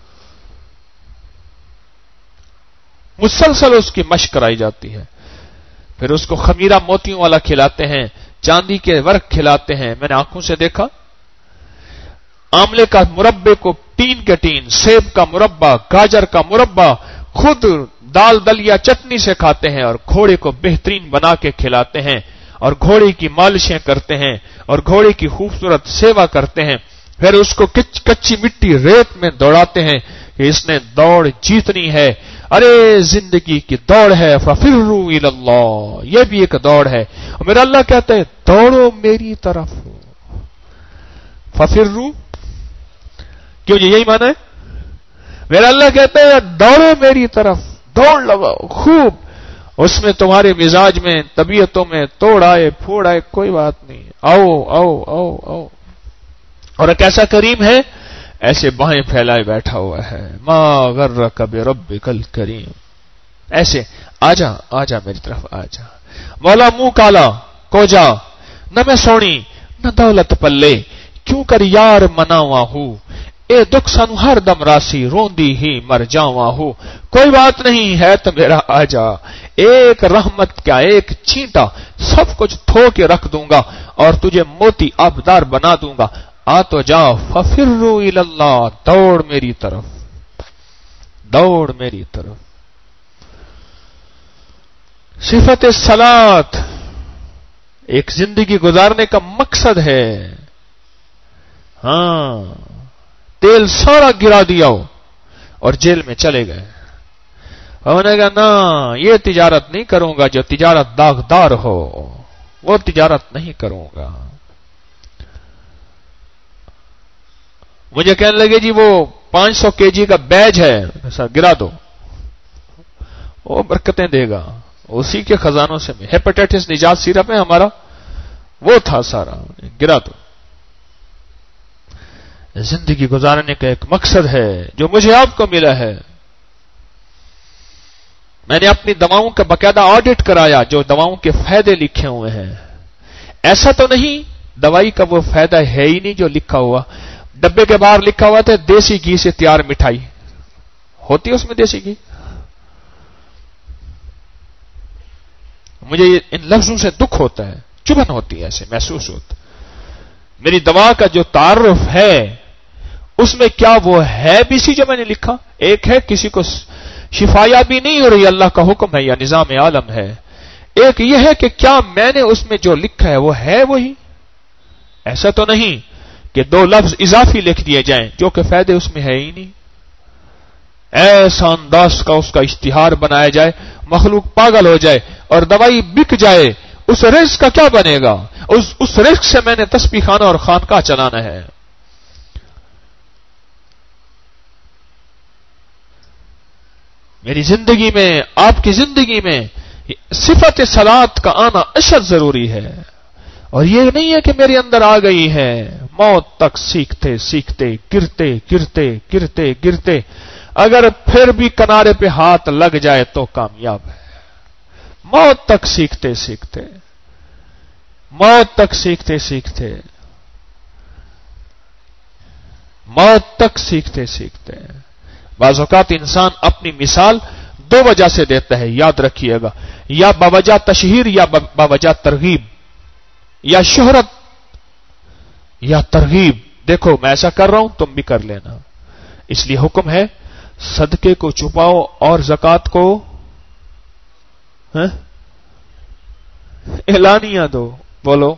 مسلسل اس کی مشق کرائی جاتی ہے. پھر اس کو خمیرہ موتیوں والا کھلاتے ہیں، چاندی کے ورق کھلاتے ہیں. میں نے آنکھوں سے دیکھا، آملے کا مربے کو ٹین کے ٹین، سیب کا مربع، گاجر کا مربع خود دال دلیا چٹنی سے کھاتے ہیں اور گھوڑے کو بہترین بنا کے کھلاتے ہیں اور گھوڑے کی مالشیں کرتے ہیں اور گھوڑے کی خوبصورت سیوا کرتے ہیں. پھر اس کو کچی مٹی ریت میں دوڑاتے ہیں کہ اس نے دوڑ جیتنی ہے. ارے زندگی کی دوڑ ہے، ففروا الی اللہ، یہ بھی ایک دوڑ ہے. اور میرا اللہ کہتا ہے دوڑو میری طرف. ففروا، کیوں جی یہی مانا ہے؟ میرا اللہ کہتا ہے دوڑو میری طرف، دوڑ لگاؤ خوب. اس میں تمہارے مزاج میں، طبیعتوں میں توڑ آئے پھوڑ آئے کوئی بات نہیں، آؤ آؤ آؤ آؤ. اور ایک ایسا کریم ہے، ایسے باہیں پھیلائے بیٹھا ہوا ہے. ما غرک بربک الکریم، ایسے آجا آجا میری طرف آجا. مولا منہ کالا کو جا، نہ میں سونی نہ دولت پلے، کیوں کر یار مناواں ہوں، اے دکھ سانو ہر دم راسی، روندی ہی مر جاواں ہوں. کوئی بات نہیں ہے تو میرا آجا، ایک رحمت کا ایک چینٹا سب کچھ دھو کے رکھ دوں گا اور تجھے موتی آبدار بنا دوں گا. آ تو جا، ففروا الی اللہ، دوڑ میری طرف. دوڑ میری طرف. صفت صلات ایک زندگی گزارنے کا مقصد ہے. ہاں، تیل سارا گرا دیا ہو اور جیل میں چلے گئے. انہوں نے کہا نا یہ تجارت نہیں کروں گا جو تجارت داغدار ہو، وہ تجارت نہیں کروں گا. مجھے کہنے لگے جی وہ 500 kg کا بیج ہے ایسا گرا دو، وہ برکتیں دے گا، اسی کے خزانوں سے. ہیپاٹائٹس نجات سیرپ ہے ہمارا، وہ تھا سارا، گرا دو. زندگی گزارنے کا ایک مقصد ہے جو مجھے آپ کو ملا ہے. میں نے اپنی دواؤں کا باقاعدہ آڈٹ کرایا، جو دواؤں کے فائدے لکھے ہوئے ہیں. ایسا تو نہیں دوائی کا وہ فائدہ ہے ہی نہیں جو لکھا ہوا. ڈبے کے باہر لکھا ہوا تھا دیسی گھی سے تیار مٹھائی، ہوتی ہے اس میں دیسی گھی؟ مجھے ان لفظوں سے دکھ ہوتا ہے، چبھن ہوتی ہے، ایسے محسوس ہوتا. میری دوا کا جو تعارف ہے اس میں کیا وہ ہے بھی سی جو میں نے لکھا؟ ایک ہے کسی کو شفایا بھی نہیں ہو رہی، اللہ کا حکم ہے یا نظام عالم ہے. ایک یہ ہے کہ کیا میں نے اس میں جو لکھا ہے وہ ہے وہی؟ ایسا تو نہیں کہ 2 لفظ اضافی لکھ دیے جائیں جو کہ فائدے اس میں ہے ہی نہیں. ایسا انداز کا اس کا اشتہار بنایا جائے مخلوق پاگل ہو جائے اور دوائی بک جائے. اس رزق کا کیا بنے گا؟ اس رزق سے میں نے تسبیح خانہ اور خانقاہ چلانا ہے. میری زندگی میں، آپ کی زندگی میں صفت صلات کا آنا اشد ضروری ہے. اور یہ نہیں ہے کہ میرے اندر آ گئی ہے، موت تک سیکھتے سیکھتے گرتے گرتے گرتے گرتے اگر پھر بھی کنارے پہ ہاتھ لگ جائے تو کامیاب ہے. موت تک سیکھتے سیکھتے، موت تک سیکھتے سیکھتے، موت تک سیکھتے سیکھتے. بعض اوقات انسان اپنی مثال 2 وجہ سے دیتا ہے، یاد رکھیے گا، یا باوجہ تشہیر یا باوجہ ترغیب، یا شہرت یا ترغیب. دیکھو میں ایسا کر رہا ہوں تم بھی کر لینا. اس لیے حکم ہے صدقے کو چھپاؤ اور زکات کو اعلانیہ دو. بولو،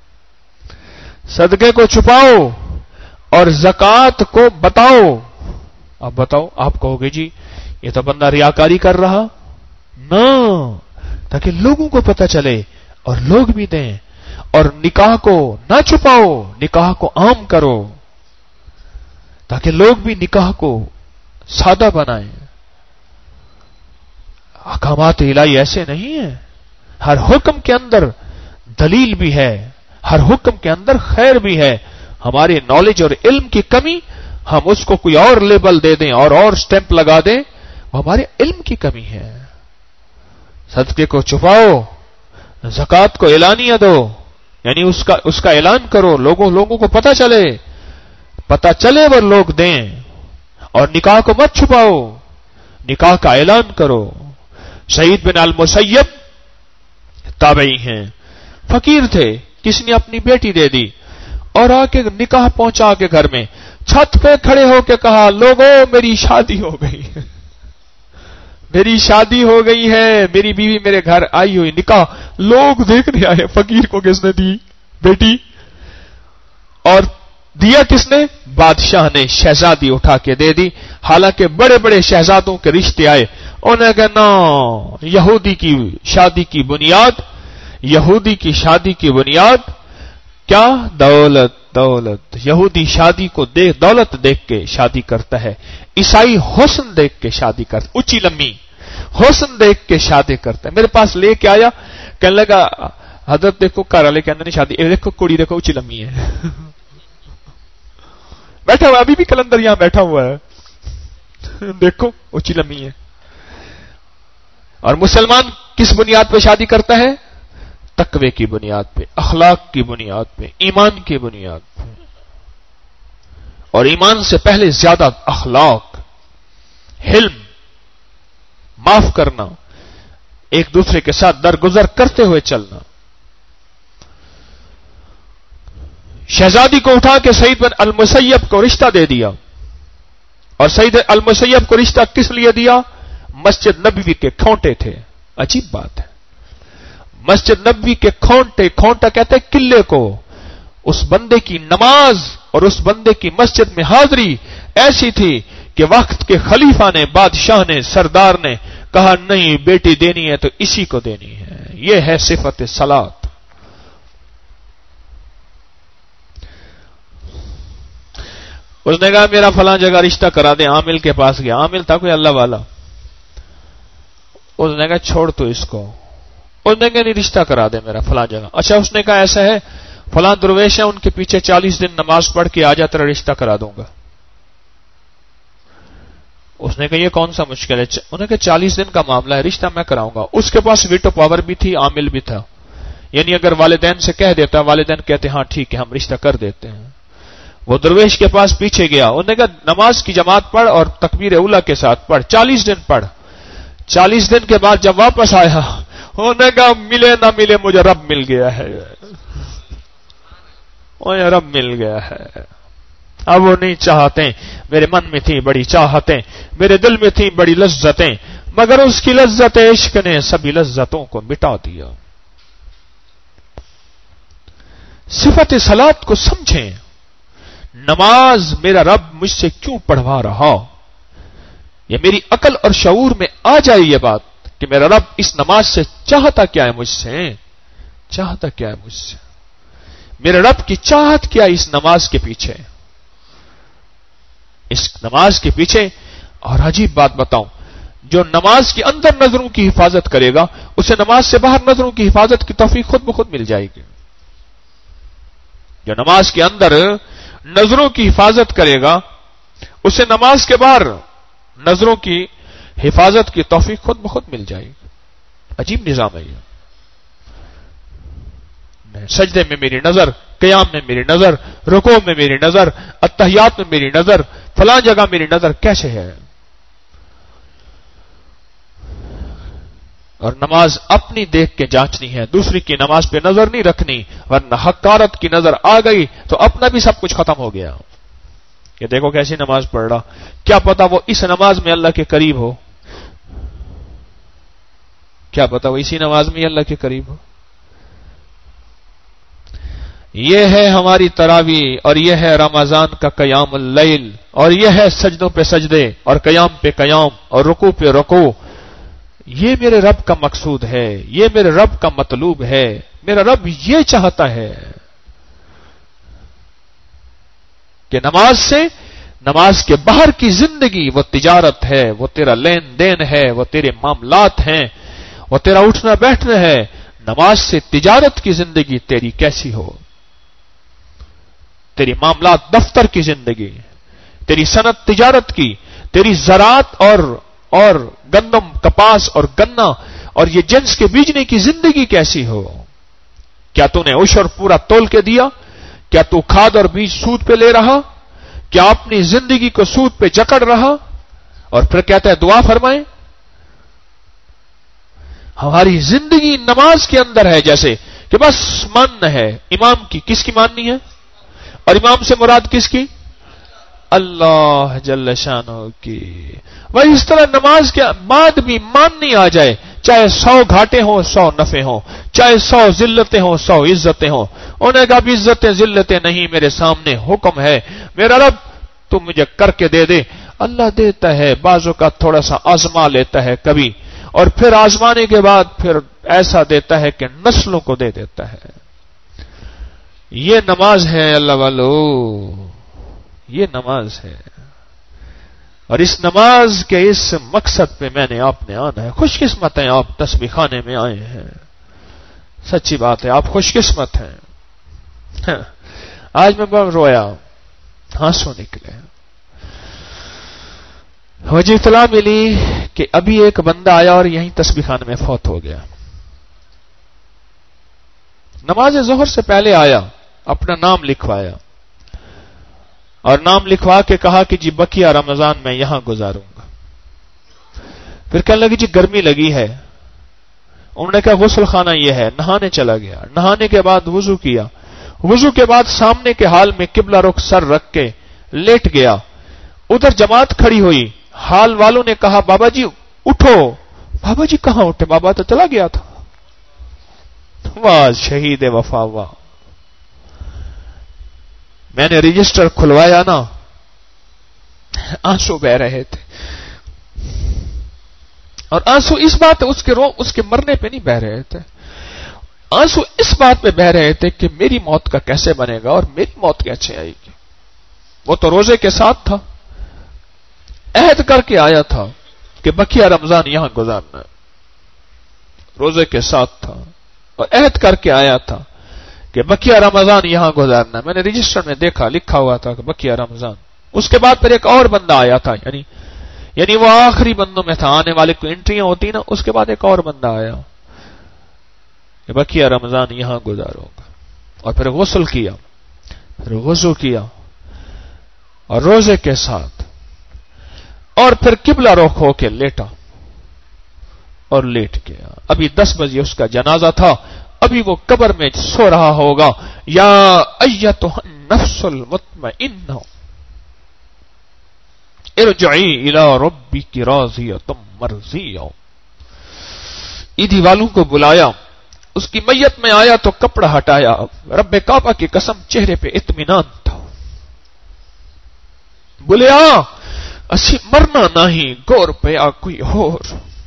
صدقے کو چھپاؤ اور زکات کو بتاؤ. اب بتاؤ، آپ کہو گے جی یہ تو بندہ ریاکاری کر رہا. نہ، تاکہ لوگوں کو پتہ چلے اور لوگ بھی دیں. اور نکاح کو نہ چھپاؤ، نکاح کو عام کرو تاکہ لوگ بھی نکاح کو سادہ بنائیں. احکامات الہی ایسے نہیں ہیں، ہر حکم کے اندر دلیل بھی ہے، ہر حکم کے اندر خیر بھی ہے. ہمارے نالج اور علم کی کمی، ہم اس کو کوئی اور لیبل دے دیں اور سٹیمپ لگا دیں، وہ ہمارے علم کی کمی ہے. صدقے کو چھپاؤ، زکات کو اعلانیہ دو، یعنی اس کا اعلان کرو، لوگوں کو پتہ چلے وہ لوگ دیں. اور نکاح کو مت چھپاؤ، نکاح کا اعلان کرو. سعید بن المسیب تابعی ہیں، فقیر تھے، کسی نے اپنی بیٹی دے دی اور آ کے نکاح پہنچا کے گھر میں چھت پہ کھڑے ہو کے کہا لوگوں میری شادی ہو گئی، میری شادی ہو گئی ہے، میری بیوی میرے گھر آئی ہوئی، نکاح. لوگ دیکھنے آئے فقیر کو کس نے دی؟ بیٹی. اور دیا کس نے؟ بادشاہ نے. شہزادی اٹھا کے دے دی. حالانکہ بڑے بڑے شہزادوں کے رشتے آئے، انہوں نے کہا نا، یہودی کی شادی کی بنیاد، یہودی کی شادی کی بنیاد کیا؟ دولت. دولت. یہودی شادی کو دولت دیکھ کے شادی کرتا ہے، عیسائی حسن دیکھ کے شادی کرتا، اونچی لمبی حسن دیکھ کے شادی کرتا ہے. میرے پاس لے کے آیا، کہنے لگا حضرت دیکھو گھر والے کے اندر نہیں شادی، دیکھو کڑی دیکھو اونچی لمبی ہے. بیٹھا ہوا ابھی بھی کلندر یہاں بیٹھا ہوا ہے، دیکھو اونچی لمبی ہے. اور مسلمان کس بنیاد پہ شادی کرتا ہے؟ تقوی کی بنیاد پہ، اخلاق کی بنیاد پہ، ایمان کی بنیاد پہ. اور ایمان سے پہلے زیادہ اخلاق، حلم، معاف کرنا، ایک دوسرے کے ساتھ درگزر کرتے ہوئے چلنا. شہزادی کو اٹھا کے سعید بن المسیب کو رشتہ دے دیا. اور سید المسیب کو رشتہ کس لیے دیا؟ مسجد نبوی کے کھونٹے تھے. عجیب بات ہے، مسجد نبوی کے کھونٹے، کھونٹا کہتے ہیں قلعے کو. اس بندے کی نماز اور اس بندے کی مسجد میں حاضری ایسی تھی کہ وقت کے خلیفہ نے، بادشاہ نے، سردار نے کہا نہیں بیٹی دینی ہے تو اسی کو دینی ہے. یہ ہے صفت صلات. اس نے کہا میرا فلاں جگہ رشتہ کرا دیں. عامل کے پاس گیا، عامل تھا کوئی اللہ والا. اس نے کہا چھوڑ تو اس کو. اس نے کہا نہیں رشتہ کرا دے میرا فلاں جگہ. اچھا اس نے کہا ایسا ہے فلاں درویش ہے ان کے پیچھے 40 دن نماز پڑھ کے آ جا تیرا رشتہ کرا دوں گا. اس نے کہا یہ کون سا مشکل ہے؟ انہوں نے کہا 40 دن کا معاملہ ہے، رشتہ میں کراؤں گا. اس کے پاس ویٹو پاور بھی تھی، عامل بھی تھا. یعنی اگر والدین سے کہہ دیتا، والدین کہتے ہاں ٹھیک ہے ہم رشتہ کر دیتے ہیں. وہ درویش کے پاس پیچھے گیا. انہوں نے کہا نماز کی جماعت پڑھ اور تکبیر اولیٰ کے ساتھ پڑھ، 40 دن پڑھ. 40 دن کے بعد جب واپس آیا انہوں نے کہا ملے نہ ملے مجھے رب مل گیا ہے. مجھے رب مل گیا ہے. اب وہ نہیں چاہتے، میرے من میں تھی بڑی چاہتیں، میرے دل میں تھی بڑی لذتیں، مگر اس کی لذت عشق نے سبھی لذتوں کو مٹا دیا. صفت صلات کو سمجھیں. نماز میرا رب مجھ سے کیوں پڑھوا رہا؟ یہ میری عقل اور شعور میں آ جائے یہ بات کہ میرا رب اس نماز سے چاہتا کیا ہے مجھ سے، چاہتا کیا ہے مجھ سے، میرے رب کی چاہت کیا اس نماز کے پیچھے، اس نماز کے پیچھے. اور عجیب بات بتاؤں، جو نماز کے اندر نظروں کی حفاظت کرے گا اسے نماز سے باہر نظروں کی حفاظت کی توفیق خود بخود مل جائے گی. جو نماز کے اندر نظروں کی حفاظت کرے گا اسے نماز کے باہر نظروں کی حفاظت کی توفیق خود بخود مل جائے گی. عجیب نظام ہے یہ. سجدے میں میری نظر، قیام میں میری نظر، رکوع میں میری نظر، اتحیات میں میری نظر، فلاں جگہ میری نظر کیسے ہے؟ اور نماز اپنی دیکھ کے جانچنی ہے، دوسری کی نماز پہ نظر نہیں رکھنی، ورنہ حقارت کی نظر آ گئی تو اپنا بھی سب کچھ ختم ہو گیا. کہ دیکھو کیسی نماز پڑھ رہا، کیا پتا وہ اس نماز میں اللہ کے قریب ہو، کیا پتا وہ اسی نماز میں اللہ کے قریب ہو. یہ ہے ہماری تراویح اور یہ ہے رمضان کا قیام اللیل اور یہ ہے سجدوں پہ سجدے اور قیام پہ قیام اور رکوع پہ رکوع. یہ میرے رب کا مقصود ہے، یہ میرے رب کا مطلوب ہے. میرا رب یہ چاہتا ہے کہ نماز سے، نماز کے باہر کی زندگی وہ تجارت ہے، وہ تیرا لین دین ہے، وہ تیرے معاملات ہیں، وہ تیرا اٹھنا بیٹھنا ہے. نماز سے تجارت کی زندگی تیری کیسی ہو، تیری معاملات دفتر کی زندگی، تیری صنعت تجارت کی، تیری زراعت اور گندم کپاس اور گنا اور یہ جنس کے بیجنے کی زندگی کیسی ہو. کیا تو نے عشر پورا تول کے دیا؟ کیا تو کھاد اور بیج سود پہ لے رہا؟ کیا اپنی زندگی کو سود پہ جکڑ رہا؟ اور پھر کہتا ہے دعا فرمائیں. ہماری زندگی نماز کے اندر ہے جیسے کہ بس ماننا ہے. امام کی کس کی ماننی ہے؟ اور امام سے مراد کس کی؟ اللہ جل شانہ کی. وہی اس طرح نماز کے بعد بھی ماننی آ جائے، چاہے 100 گھاٹے ہوں 100 نفع ہوں، چاہے 100 ذلتیں ہوں 100 عزتیں ہوں. انہیں کہا بھی عزتیں ذلتیں نہیں، میرے سامنے حکم ہے، میرا رب تو مجھے کر کے دے دے. اللہ دیتا ہے، بعضوں کا تھوڑا سا آزما لیتا ہے کبھی، اور پھر آزمانے کے بعد پھر ایسا دیتا ہے کہ نسلوں کو دے دیتا ہے. یہ نماز ہے اللہ والو، یہ نماز ہے. اور اس نماز کے اس مقصد پہ میں نے آپ نے آنا ہے. خوش قسمت ہیں آپ تسبیح خانے میں آئے ہیں، سچی بات ہے آپ خوش قسمت ہیں. آج میں بہت رویا، آنسو نکلے. مجھے اطلاع ملی کہ ابھی ایک بندہ آیا اور یہیں تسبیح خانے میں فوت ہو گیا. نماز ظہر سے پہلے آیا، اپنا نام لکھوایا اور نام لکھوا کے کہا کہ جی بقیہ رمضان میں یہاں گزاروں گا. پھر کہنے لگی جی گرمی لگی ہے. انہوں نے کہا غسل خانہ یہ ہے. نہانے چلا گیا. نہانے کے بعد وضو کیا. وضو کے بعد سامنے کے حال میں قبلہ رخ سر رکھ کے لیٹ گیا ادھر جماعت کھڑی ہوئی، حال والوں نے کہا بابا جی اٹھو. بابا جی کہاں اٹھے؟ بابا تو چلا گیا تھا. واہ شہید وفا واہ. میں نے رجسٹر کھلوایا نا، آنسو بہ رہے تھے. اور آنسو اس بات اس کے مرنے پہ نہیں بہ رہے تھے، آنسو اس بات پہ بہ رہے تھے کہ میری موت کا کیسے بنے گا اور میری موت کیسے آئے گی. وہ تو روزے کے ساتھ تھا، عہد کر کے آیا تھا کہ بقیہ رمضان یہاں گزارنا. روزے کے ساتھ تھا اور عہد کر کے آیا تھا کہ بقیہ رمضان یہاں گزارنا. میں نے رجسٹر میں دیکھا لکھا ہوا تھا کہ بقیہ رمضان. اس کے بعد پھر ایک اور بندہ آیا تھا، یعنی وہ آخری بندوں میں تھا، آنے والے کو انٹریاں ہوتی نا، اس کے بعد ایک اور بندہ آیا کہ بقیہ رمضان یہاں گزارو گا. اور پھر غسل کیا، پھر وضو کیا اور روزے کے ساتھ، اور پھر قبلہ رخ ہو کے لیٹا اور لیٹ گیا. ابھی 10 بجے اس کا جنازہ تھا، ابھی وہ قبر میں سو رہا ہوگا. یا ایتھا النفس المطمئنہ ارجعی الی ربک راضیۃ مرضیہ. عیدی والوں کو بلایا، اس کی میت میں آیا تو کپڑا ہٹایا. رب کعبہ کی قسم چہرے پہ اطمینان تھا. بولیا اسی مرنا نہیں، گور پیا کوئی اور.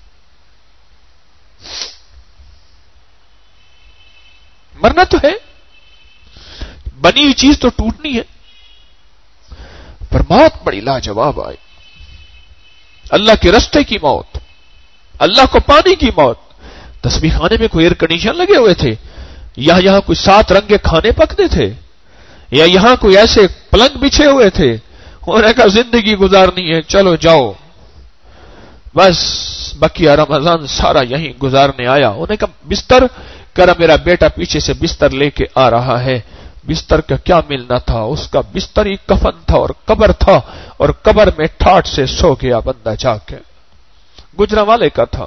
مرنا تو ہے، بنی ہوئی چیز تو ٹوٹنی ہے، پر موت بڑی لاجواب آئی. اللہ کے رستے کی موت، اللہ کو پانے کی موت. تسبیح خانے میں کوئی ایئر کنڈیشن لگے ہوئے تھے، یا یہاں کوئی 7 رنگ کے کھانے پکتے تھے، یا یہاں کوئی ایسے پلنگ بچھے ہوئے تھے. انہوں نے کہا زندگی گزارنی ہے، چلو جاؤ، بس بقیہ رمضان سارا یہیں گزارنے آیا. انہوں نے کہا بستر؟ کرا میرا بیٹا پیچھے سے بستر لے کے آ رہا ہے. بستر کا کیا ملنا تھا، اس کا بستر ہی کفن تھا اور قبر تھا، اور قبر میں ٹھاٹ سے سو گیا بندہ جا کے. گجرانوالے کا تھا.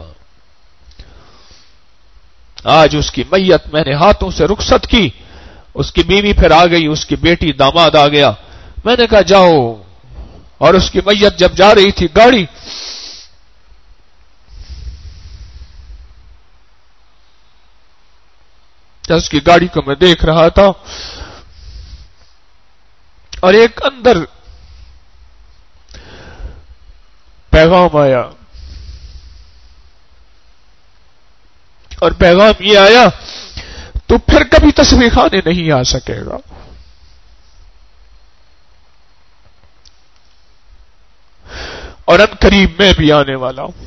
آج اس کی میت میں نے ہاتھوں سے رخصت کی. اس کی بیوی پھر آ گئی، اس کی بیٹی داماد آ گیا. میں نے کہا جاؤ. اور اس کی میت جب جا رہی تھی گاڑی، اس کی گاڑی کو میں دیکھ رہا تھا اور ایک اندر پیغام آیا، اور پیغام یہ آیا تو پھر کبھی تسبیح خانے نہیں آ سکے گا. اور ان قریب میں بھی آنے والا ہوں.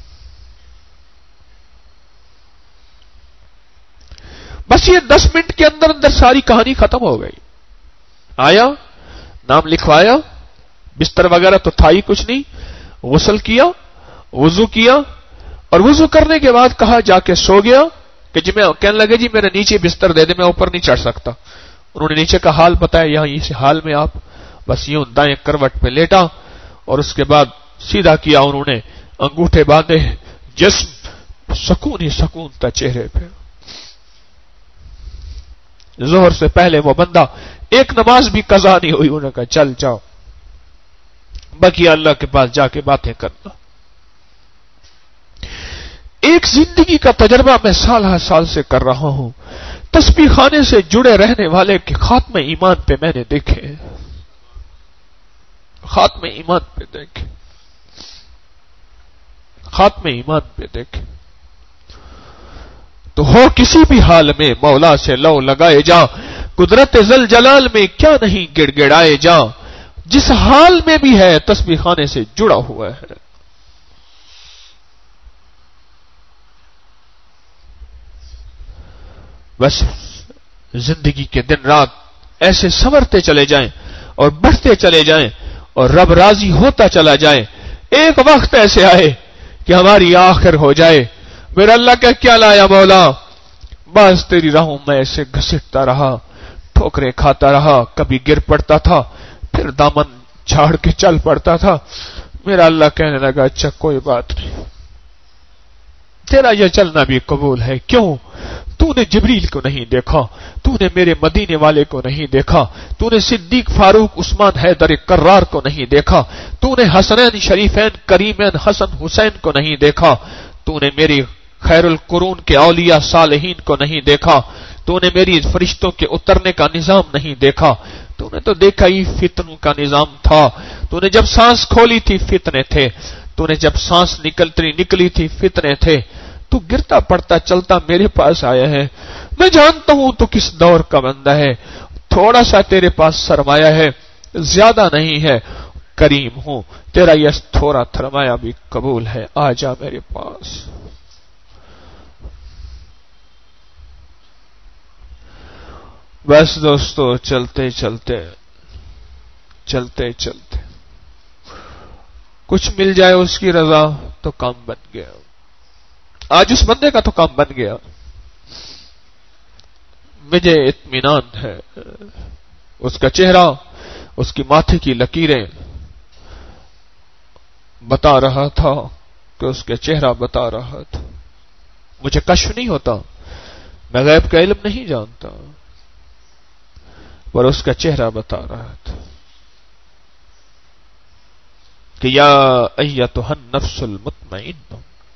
بس یہ 10 منٹ کے اندر اندر ساری کہانی ختم ہو گئی. آیا، نام لکھوایا، بستر وغیرہ تو تھا ہی کچھ نہیں. غسل کیا، وضو کیا، اور وضو کرنے کے بعد کہا جا کے سو گیا. کہ جی میں کہنے لگے جی میرے نیچے بستر دے دے، میں اوپر نہیں چڑھ سکتا. انہوں نے نیچے کا حال بتایا، یہاں اس حال میں آپ بس یوں دائیں کروٹ پہ لیٹا، اور اس کے بعد سیدھا کیا. انہوں نے انگوٹھے باندھے، جسم سکون ہی سکون تھا چہرے پہ. ظہر سے پہلے وہ بندہ ایک نماز بھی قضا نہیں ہوئی. انہوں نے کہا چل جاؤ، باقی اللہ کے پاس جا کے باتیں کرنا. ایک زندگی کا تجربہ میں سال ہر سال سے کر رہا ہوں. تسبیح خانے سے جڑے رہنے والے کے خاتمہ ایمان پہ میں نے دیکھے، خاتمہ ایمان پہ دیکھے، خاتمہ ایمان پہ دیکھے. تو ہو کسی بھی حال میں مولا سے لو لگائے جا، قدرت ذل جلال میں کیا نہیں گڑ گڑائے جا. جس حال میں بھی ہے تسبیح خانے سے جڑا ہوا ہے. بس زندگی کے دن رات ایسے سنورتے چلے جائیں اور بڑھتے چلے جائیں اور رب راضی ہوتا چلا جائے. ایک وقت ایسے آئے کہ ہماری آخر ہو جائے. میرا اللہ کا کیا لایا مولا، بس تیری راہوں میں ایسے گھسٹتا رہا، ٹھوکریں کھاتا رہا، کبھی گر پڑتا تھا، پھر دامن جھاڑ کے چل پڑتا تھا. میرا اللہ کہنے لگا اچھا کوئی بات نہیں، تیرا یہ چلنا بھی قبول ہے. کیوں؟ تو تو نے جبریل کو نہیں دیکھا، تو نے میرے مدینے والے کو نہیں دیکھا، تو نے صدیق فاروق عثمان حیدر کرار کو نہیں دیکھا، تو نے حسنین شریفین کریمین حسن حسین کو نہیں دیکھا، تو نے میری خیر القرون کے اولیاء صالحین کو نہیں دیکھا، تو نے میری فرشتوں کے اترنے کا نظام نہیں دیکھا، تو نے تو دیکھا ہی فتنوں کا نظام تھا، تو نے جب سانس کھولی تھی فتنے تھے، تو نے جب سانس نکلی تھی فتنے تھے، تو گرتا پڑتا چلتا میرے پاس آیا ہے، میں جانتا ہوں تو کس دور کا بندہ ہے، تھوڑا سا تیرے پاس سرمایہ ہے، زیادہ نہیں ہے، کریم ہوں، تیرا یہ تھوڑا سرمایہ بھی قبول ہے، آ جا میرے پاس۔ بس دوستو چلتے چلتے کچھ مل جائے اس کی رضا تو کام بن گیا، آج اس بندے کا تو کام بن گیا، مجھے اطمینان ہے، اس کا چہرہ، اس کی ماتھے کی لکیریں بتا رہا تھا کہ اس کا چہرہ بتا رہا تھا، مجھے کشف نہیں ہوتا، میں غیب کا علم نہیں جانتا، پر اس کا چہرہ بتا رہا تھا کہ یا ایتھا النفس المطمئنہ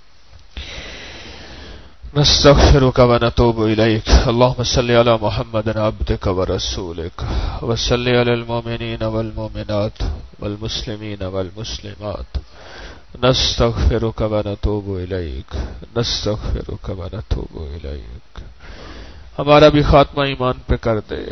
نستغفرک ونتوب الیک، اللهم صل علی محمد عبدک ورسولک وصل علی المؤمنین والمؤمنات والمسلمین والمسلمات نستغفرک ونتوب الیک، نستغفرک ونتوب الیک۔ ہمارا بھی خاتمہ ایمان پہ کر دے،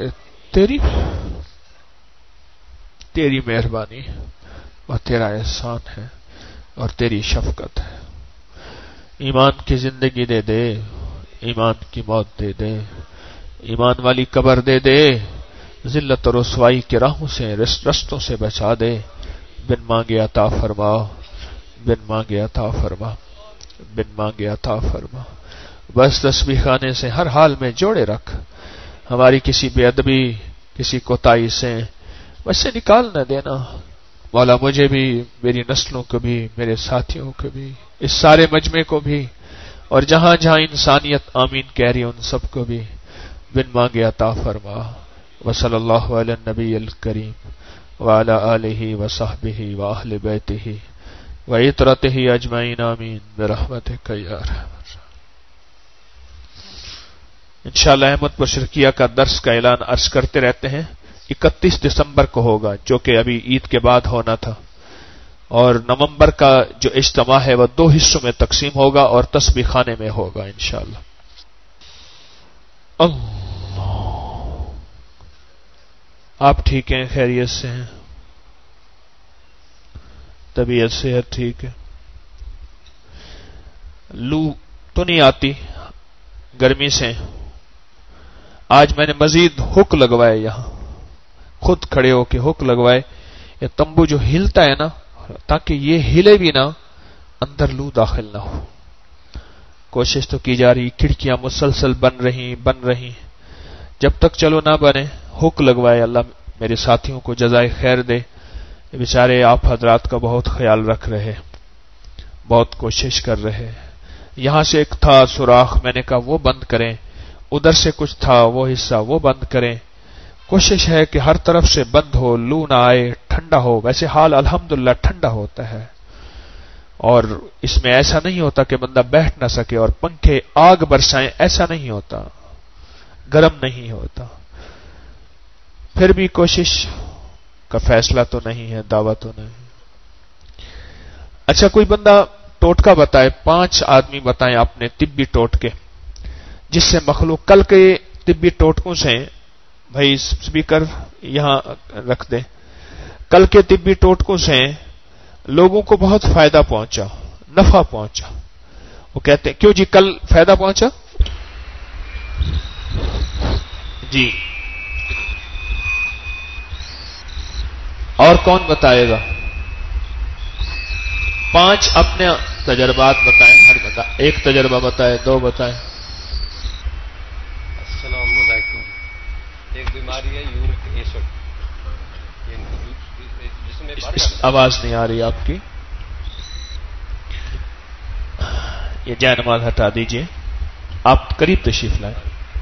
تیری مہربانی اور تیرا احسان ہے اور تیری شفقت ہے، ایمان کی زندگی دے دے، ایمان کی موت دے دے، ایمان والی قبر دے دے، ذلت اور رسوائی کے راہوں سے رستوں سے بچا دے، بن مانگے عطا فرما، بن مانگے عطا فرما، بن مانگے عطا فرما۔ بس تسبیح خانے سے ہر حال میں جوڑے رکھ، ہماری کسی بے ادبی، کسی کوتاہی سے مجھ سے نکال نہ دینا مولا، مجھے بھی، میری نسلوں کو بھی، میرے ساتھیوں کو بھی، اس سارے مجمع کو بھی، اور جہاں جہاں انسانیت آمین کہہ رہی ان سب کو بھی بن مانگے عطا فرما۔ وصلی اللہ علی النبی الکریم وعلی آلہ وصحبہ وآہل بیتہ وعطرتہ اجمعین آمین برحمتک یا ارحم۔ انشاءاللہ احمد پر شرکیہ کا درس کا اعلان عرض کرتے رہتے ہیں، 31 دسمبر کو ہوگا، جو کہ ابھی عید کے بعد ہونا تھا، اور نومبر کا جو اجتماع ہے وہ 2 حصوں میں تقسیم ہوگا اور تسبیح خانے میں ہوگا انشاءاللہ۔ اللہ، آپ ٹھیک ہیں؟ خیریت سے ہیں؟ طبیعت صحت ٹھیک ہے؟ لو تو نہیں آتی گرمی سے؟ آج میں نے مزید ہک لگوائے، یہاں خود کھڑے ہو کے ہک لگوائے، یہ تمبو جو ہلتا ہے نا، تاکہ یہ ہلے بھی نہ، اندر لو داخل نہ ہو۔ کوشش تو کی جا رہی، کھڑکیاں مسلسل بن رہی، جب تک چلو نہ بنے ہک لگوائے۔ اللہ میرے ساتھیوں کو جزائے خیر دے، بیچارے آپ حضرات کا بہت خیال رکھ رہے، بہت کوشش کر رہے۔ یہاں سے ایک تھا سوراخ، میں نے کہا وہ بند کریں، ادھر سے کچھ تھا وہ حصہ وہ بند کریں، کوشش ہے کہ ہر طرف سے بند ہو، لو نہ آئے، ٹھنڈا ہو۔ ویسے حال الحمدللہ ٹھنڈا ہوتا ہے، اور اس میں ایسا نہیں ہوتا کہ بندہ بیٹھ نہ سکے اور پنکھے آگ برسائیں، ایسا نہیں ہوتا، گرم نہیں ہوتا۔ پھر بھی کوشش کا فیصلہ تو نہیں ہے، دعویٰ تو نہیں۔ اچھا کوئی بندہ ٹوٹکا بتائے، 5 آدمی بتائیں اپنے طبی ٹوٹکے، جس سے مخلوق کل کے طبی ٹوٹکوں سے، بھائی سپیکر یہاں رکھ دیں، کل کے طبی ٹوٹکوں سے لوگوں کو بہت فائدہ پہنچا، نفع پہنچا۔ وہ کہتے ہیں کیوں جی کل فائدہ پہنچا؟ جی اور کون بتائے گا؟ 5 اپنے تجربات بتائیں، ہر بتا ایک تجربہ بتائے، 2 بتائیں۔ السلام علیکم۔ ایک بیماری ہے یورک ایسڈ، جس میں آواز نہیں آ رہی آپ کی، یہ جائے نماز ہٹا دیجئے، آپ قریب تشریف لائیں۔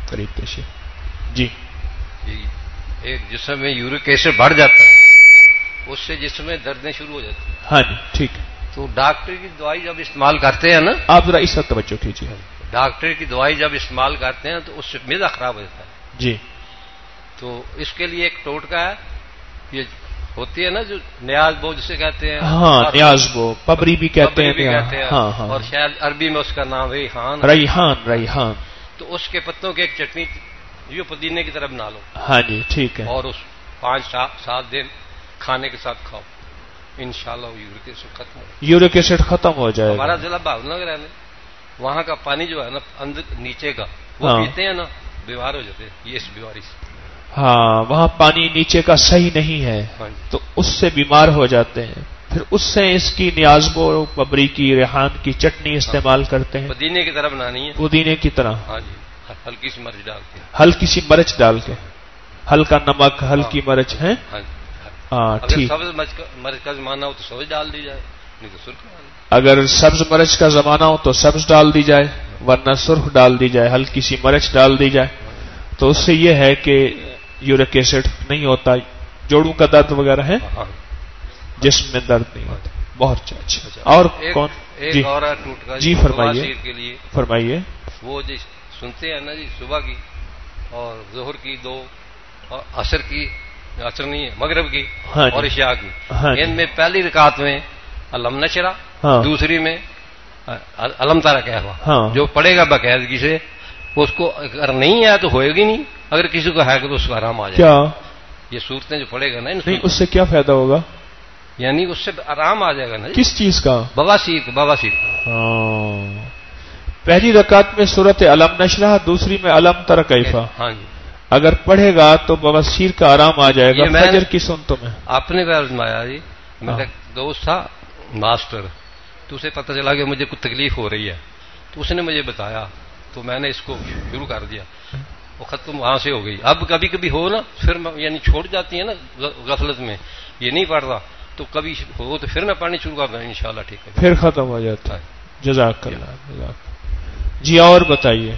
قریب تشریف. جی ایک جسم میں یورک ایسڈ بڑھ جاتا ہے، اس سے جسم میں دردیں شروع ہو جاتی ہیں. ہاں جی ٹھیک ہے. تو ڈاکٹر کی دوائی جب استعمال کرتے ہیں نا، آپ ذرا اس وقت توجہ کیجیے. ڈاکٹر کی دوائی جب استعمال کرتے ہیں تو اس سے معدہ خراب ہو جاتا ہے. جی تو اس کے لیے ایک ٹوٹکا ہے، یہ ہوتی ہے نا جو نیاز بو جسے کہتے ہیں. ہاں نیاز بو، پبری بھی کہتے ہیں. ہاں ہاں. اور شاید عربی میں اس کا نام ریحان. ریحان. تو اس کے پتوں کی ایک چٹنی یہ پودینے کی طرح بنا لو. ہاں جی ٹھیک ہے. اور اس 5-7 دن کھانے کے ساتھ کھاؤ، انشاءاللہ یورک ایسڈ ختم ہو. یورک ایسڈ ختم ہو جائے گا. ہمارا ضلع بھاؤ نگر ہے نا، وہاں کا پانی جو ہے نا اندر نیچے کا وہ ہاں. پیتے ہیں نا، بیمار ہو جاتے ہیں یہ اس بیماری سے. ہاں وہاں پانی نیچے کا صحیح نہیں ہے ہاں جی. تو اس سے بیمار ہو جاتے ہیں. پھر اس سے اس کی نیازبو ببری کی ریحان کی چٹنی استعمال کرتے ہیں. پودینے کی طرح بنانی ہے. پودینے کی طرح. ہاں جی. ہلکی سی مرچ ڈال کے. ہلکی سی مرچ ڈال کے. ہلکا نمک ہلکی مرچ ہے. ہاں جی. ہاں اگر ٹھیک. سبز مرچ کا زمانہ ہو تو سبز ڈال دی جائے، نہیں تو سرخ ڈال دی. اگر سبز مرچ کا زمانہ ہو تو سبز ڈال دی جائے، ورنہ سرخ ڈال دی جائے، ہلکی سی مرچ ڈال دی جائے. تو اس سے یہ ہے کہ یورک ایسڈ نہیں ہوتا. جوڑوں کا درد وغیرہ ہے، جسم میں درد نہیں ہوتا. بہت اچھا. اور کون؟ ایک اور ٹوٹکا جی فرمائیے. بواسیر کے لیے فرمائیے. وہ جی سنتے ہیں نا جی، صبح کی اور ظہر کی 2 اور عصر کی، عصر نہیں ہے مغرب کی اور عشاء کی. ان میں پہلی رکعت میں علم نشرہ، دوسری میں علم تارا کہہ ہوا. جو پڑھے گا باقاعدگی سے اس کو اگر نہیں آیا تو ہوئے گی نہیں، اگر کسی کو ہے تو اس کو آرام آ جائے گا. یہ صورتیں جو پڑھے گا نا نہیں اس سے کیا فائدہ ہوگا؟ یعنی اس سے آرام آ جائے گا نا. کس چیز کا؟ بواسیر. بواسیر. پہلی رکعت میں سورت علم نشرہ، دوسری میں علم تر کیفا. ہاں جی. اگر پڑھے گا تو بواسیر کا آرام آ جائے گا. فجر کی سنتوں میں آپ نے آزمایا جی. میرا دوست تھا ماسٹر، تو اسے پتہ چلا کہ مجھے کچھ تکلیف ہو رہی ہے، تو اس نے مجھے بتایا، تو میں نے اس کو شروع کر دیا. وہ ختم وہاں سے ہو گئی. اب کبھی کبھی ہو نا پھر یعنی چھوڑ جاتی ہے نا غفلت میں، یہ نہیں پڑھتا تو کبھی ہو تو پھر میں پڑھنی شروع کرتا ہوں، انشاءاللہ ٹھیک ہے. پھر ختم ہو جاتا ہے. جزاک اللہ. جی اور بتائیے.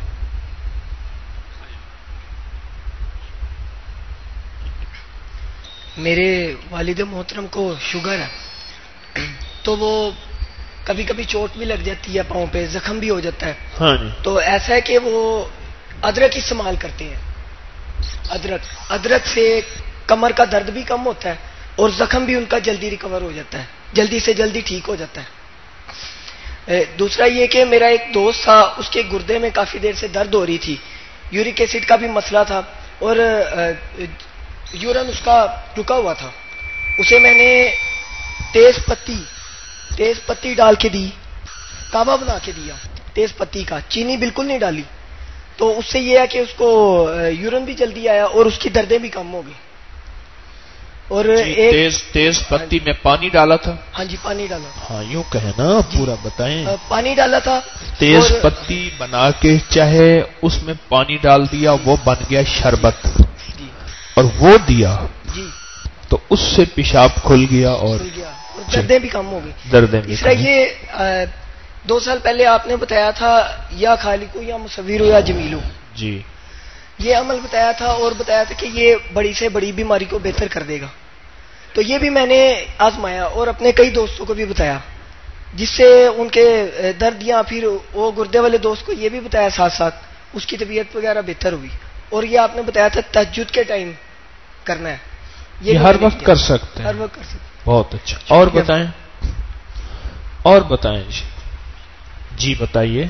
میرے والد محترم کو شوگر ہے، تو وہ کبھی کبھی چوٹ بھی لگ جاتی ہے پاؤں پہ، زخم بھی ہو جاتا ہے. ہاں جی. تو ایسا ہے کہ وہ ادرک استعمال کرتے ہیں. ادرک سے کمر کا درد بھی کم ہوتا ہے اور زخم بھی ان کا جلدی ریکور ہو جاتا ہے، جلدی سے جلدی ٹھیک ہو جاتا ہے. دوسرا یہ کہ میرا ایک دوست تھا، اس کے گردے میں کافی دیر سے درد ہو رہی تھی، یورک ایسڈ کا بھی مسئلہ تھا اور یورن اس کا رکا ہوا تھا. اسے میں نے تیز پتی ڈال کے دی، کعبہ بنا کے دیا تیز پتی کا، چینی بالکل نہیں ڈالی. تو اس سے یہ ہے کہ اس کو یورن بھی جلدی آیا اور اس کی دردیں بھی کم ہو گئی. اور تیز پتی میں پانی ڈالا تھا. ہاں جی پانی ڈالا. ہاں یوں کہے نا پورا بتائیں. پانی ڈالا تھا. تیز پتی بنا کے چاہے اس میں پانی ڈال دیا، وہ بن گیا شربت جی، اور وہ دیا جی تو اس سے پیشاب کھل گیا اور دردیں بھی کم ہو گئی. دردیں بھی. تیسرا یہ 2 سال پہلے آپ نے بتایا تھا یا خالق یا مصور یا جمیل، جی یہ عمل بتایا تھا اور بتایا تھا کہ یہ بڑی سے بڑی بیماری کو بہتر کر دے گا. تو یہ بھی میں نے آزمایا اور اپنے کئی دوستوں کو بھی بتایا، جس سے ان کے درد یا پھر وہ گردے والے دوست کو یہ بھی بتایا، ساتھ ساتھ اس کی طبیعت وغیرہ بہتر ہوئی. اور یہ آپ نے بتایا تھا تہجد کے ٹائم کرنا ہے، یہ ہر وقت کر سکتے ہیں. ہر وقت کر سکتے ہیں. بہت اچھا. اور بتائیں. اور بتائیں جی بتائیے.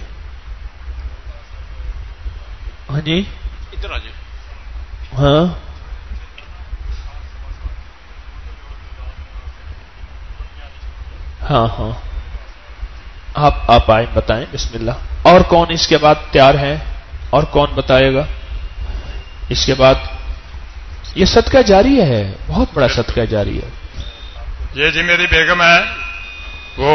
ہاں جی ادھر آ جائیں. ہاں ہاں ہاں آپ آئیں بتائیں. بسم اللہ. اور کون اس کے بعد تیار ہے؟ اور کون بتائے گا اس کے بعد؟ یہ صدقہ جاری ہے، بہت بڑا صدقہ جاری ہے. یہ جی میری بیگم ہے، وہ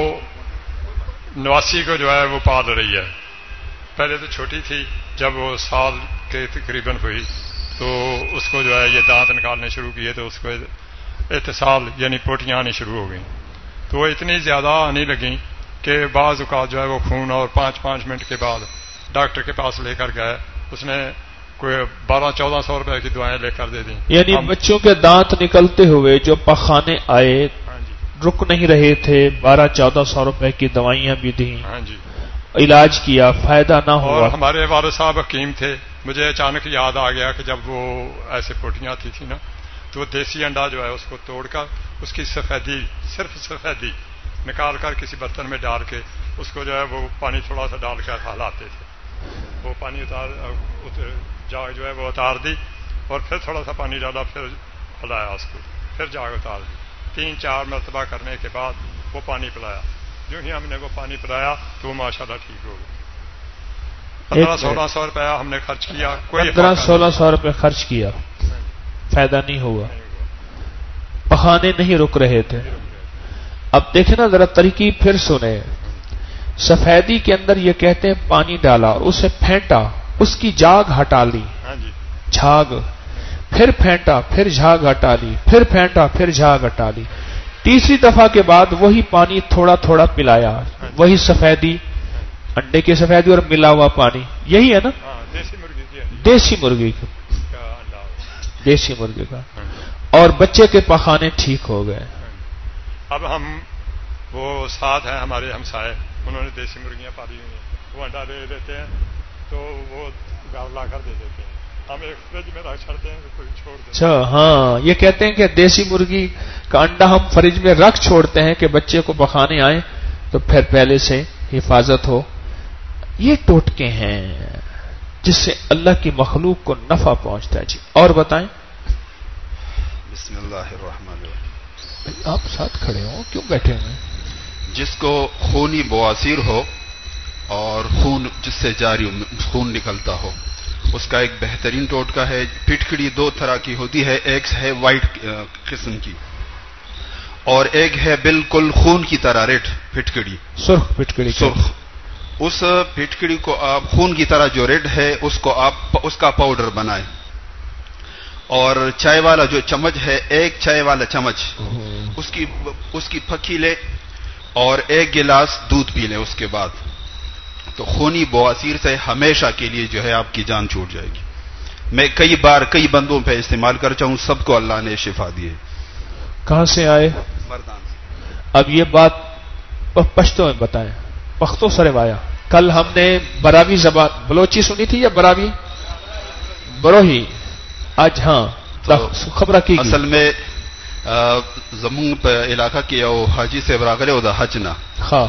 89 کو جو ہے وہ پال رہی ہے. پہلے تو چھوٹی تھی، جب وہ سال کے تقریباً ہوئی تو اس کو جو ہے یہ دانت نکالنے شروع کیے تو اس کو اتصال یعنی پوٹیاں آنی شروع ہو گئیں. تو وہ اتنی زیادہ آنے لگیں کہ بعض اوقات جو ہے وہ خون اور 5 منٹ کے بعد ڈاکٹر کے پاس لے کر گئے اس نے کوئی 1200-1400 روپے کی دعائیں لے کر دے دیں. یعنی بچوں کے دانت نکلتے ہوئے جو پخانے آئے رک نہیں رہے تھے, 1200-1400 روپے کی دوائیاں بھی دیں, علاج کیا, فائدہ نہ ہوا. اور ہمارے والد صاحب حکیم تھے. مجھے اچانک یاد آ گیا کہ جب وہ ایسے پوٹیاں تھی نا, تو دیسی انڈا جو ہے اس کو توڑ کر اس کی سفیدی, صرف سفیدی نکال کر کسی برتن میں ڈال کے اس کو جو ہے وہ پانی تھوڑا سا ڈال کر ہلاتے تھے. وہ پانی جاگ جو ہے وہ اتار دی اور پھر تھوڑا سا پانی ڈالا, پھر ہلایا اس کو, پھر جاگ اتار دی. 3-4 مرتبہ کرنے کے بعد وہ پانی پلایا. جو ہی ہم نے وہ پانی پلایا تو وہ ماشاءاللہ ٹھیک ہو گیا. 1500-1600 روپیہ ہم نے خرچ کیا, 1500-1600 روپے خرچ کیا, فائدہ نہیں ہوا, پخانے نہیں رک رہے تھے. اب دیکھیں نا ذرا ترکیب پھر سنیں. سفیدی کے اندر یہ کہتے ہیں پانی ڈالا اور اسے پھینٹا, اس کی جاگ ہٹا لی, جھاگ, پھر پھینٹا, پھر جھاگ ہٹا لی, پھر پھینٹا, پھر جھاگ ہٹا لی. تیسری دفعہ کے بعد وہی پانی تھوڑا تھوڑا پلایا, وہی سفیدی, انڈے کی سفیدی اور ملا ہوا پانی. یہی ہے نا دیسی مرغی کا. اور بچے کے پخانے ٹھیک ہو گئے. اب ہم وہ ساتھ ہیں ہمارے ہمسائے, انہوں نے دیسی مرغیاں پالی ہوئی ہیں, وہ انڈا دے دیتے ہیں تو وہ گھر لا کر دے دیتے ہیں. ہم ایک فریج میں رکھ چھڑتے ہیں, کوئی چھوڑ دیتے. اچھا ہاں, یہ کہتے ہیں کہ دیسی مرغی کا انڈا ہم فریج میں رکھ چھوڑتے ہیں کہ بچے کو پخانے آئے تو پھر پہلے سے حفاظت ہو. یہ ٹوٹکے ہیں جس سے اللہ کی مخلوق کو نفع پہنچتا ہے. جی اور بتائیں. بسم اللہ الرحمن الرحیم. آپ ساتھ کھڑے ہو, کیوں بیٹھے ہوئے؟ جس کو خونی بواسیر ہو اور خون جس سے جاری خون نکلتا ہو, اس کا ایک بہترین ٹوٹکا ہے. پھٹکڑی 2 طرح کی ہوتی ہے, ایک ہے وائٹ قسم کی اور ایک ہے بالکل خون کی طرح ریڈ پھٹکڑی, سرخ پھٹکڑی, سرخ. اس پھٹکڑی کو آپ خون کی طرح جو ریڈ ہے اس کو آپ اس کا پاؤڈر بنائیں, اور چائے والا جو چمچ ہے, ایک چائے والا چمچ اس کی پھکی لے اور 1 گلاس دودھ پی لیں. اس کے بعد تو خونی بواسیر سے ہمیشہ کے لیے جو ہے آپ کی جان چھوٹ جائے گی. میں کئی بار کئی بندوں پہ استعمال کر چاہوں, سب کو اللہ نے شفا دی ہے. کہاں سے آئے؟ مردان سے. اب یہ بات پشتو میں بتائیں, پختو سے روایا. کل ہم نے براوی زبان بلوچی سنی تھی یا براوی بروہی, آج ہاں خبر کی. اصل میں زمون پہ علاقہ کی او حاجی سے براغلے او دا حج نا ہاں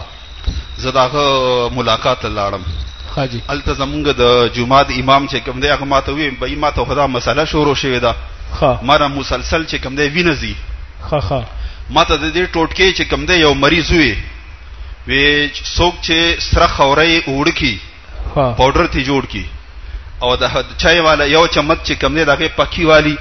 زداغه ملاقات لاړم. ہاں جی. التزمونګ د جمعات امام چې کوم دی هغه ماته وی به ما ته خدا مسله شروع شوې ده. ها مارا مسلسل چې کوم دی وینځي. ها ماته د دې ټوټکې چې کوم دی یو مریض وی څوک چې سره خوري وړکی پاوډر تی جوړ کی او د چای والا یو چمچ چې کوم دی دغه پکی والی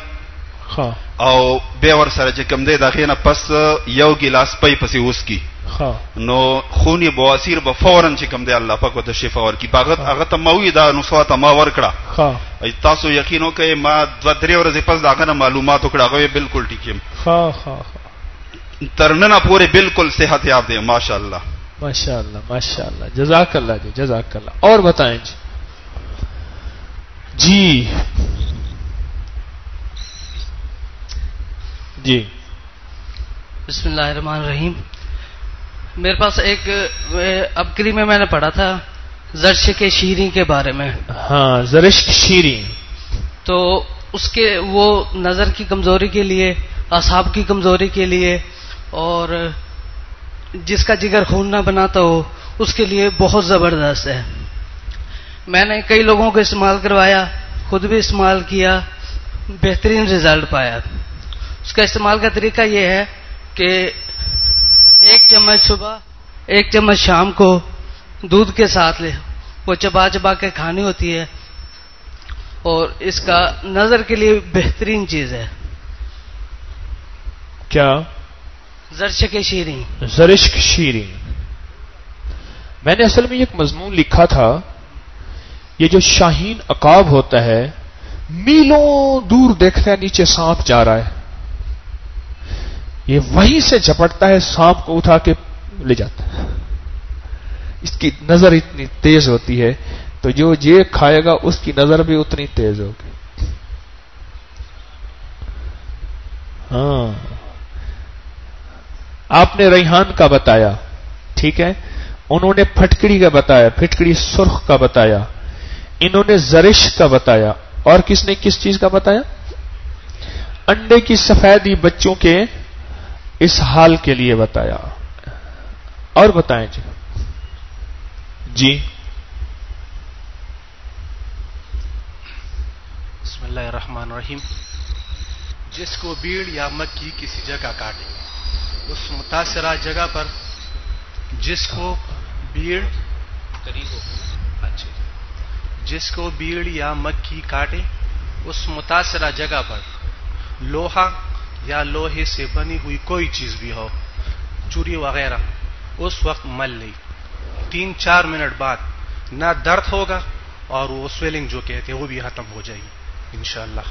او به ور سره چې کوم دی دغه نه پس یو ګلاس پي پسې اوس کی نو خونی بواسیر به فورن چې کوم دی الله پاک وته شفا ورکی. باغت هغه ته موي دا نو سواته ما ورکړه. تاسو یقین وکئ ما 2-3 ورځې پس داغه نه معلومات وکړه, هغه بالکل ټیک یم. ترنه پورے بالکل صحت یاب دی. ماشاءاللہ ماشاءاللہ ماشاءاللہ. جزاک اللہ جی, جزاک اللہ. اور بتائیں جی. جی جی بسم اللہ الرحمن الرحیم. میرے پاس ایک ابکری میں نے پڑھا تھا زرشک شیریں کے بارے میں. ہاں زرشک شیریں. تو اس کے وہ نظر کی کمزوری کے لیے, اعصاب کی کمزوری کے لیے, اور جس کا جگر خون نہ بناتا ہو اس کے لیے بہت زبردست ہے. میں نے کئی لوگوں کو استعمال کروایا, خود بھی استعمال کیا, بہترین رزلٹ پایا. اس کا استعمال کا طریقہ یہ ہے کہ 1 چمچ صبح 1 چمچ شام کو دودھ کے ساتھ لے, وہ چبا چبا کے کھانی ہوتی ہے, اور اس کا نظر کے لیے بہترین چیز ہے. کیا؟ زرشک شیریں. زرشک شیریں. میں نے اصل میں ایک مضمون لکھا تھا, یہ جو شاہین عقاب ہوتا ہے میلوں دور دیکھتا ہے نیچے سانپ جا رہا ہے, یہ وہیں سے جھپٹتا ہے, سانپ کو اٹھا کے لے جاتا ہے. اس کی نظر اتنی تیز ہوتی ہے تو جو یہ کھائے گا اس کی نظر بھی اتنی تیز ہوگی. ہاں آپ نے ریحان کا بتایا, ٹھیک ہے, انہوں نے پھٹکڑی کا بتایا, پھٹکڑی سرخ کا بتایا, انہوں نے زرش کا بتایا, اور کس نے کس چیز کا بتایا؟ انڈے کی سفیدی بچوں کے اس حال کے لیے بتایا. اور بتائیں جی. جی بسم اللہ الرحمن الرحیم. جس کو بیڑ یا مکھی کسی جگہ کاٹے اس متاثرہ جگہ پر, جس کو بیڑ جس کو بیڑ یا مکھی کاٹے اس متاثرہ جگہ پر لوہا یا لوہے سے بنی ہوئی کوئی چیز بھی ہو, چوری وغیرہ, اس وقت مل لی. 3-4 منٹ بعد نہ درد ہوگا اور وہ سویلنگ جو کہتے ہیں وہ بھی ختم ہو جائے گی انشاءاللہ.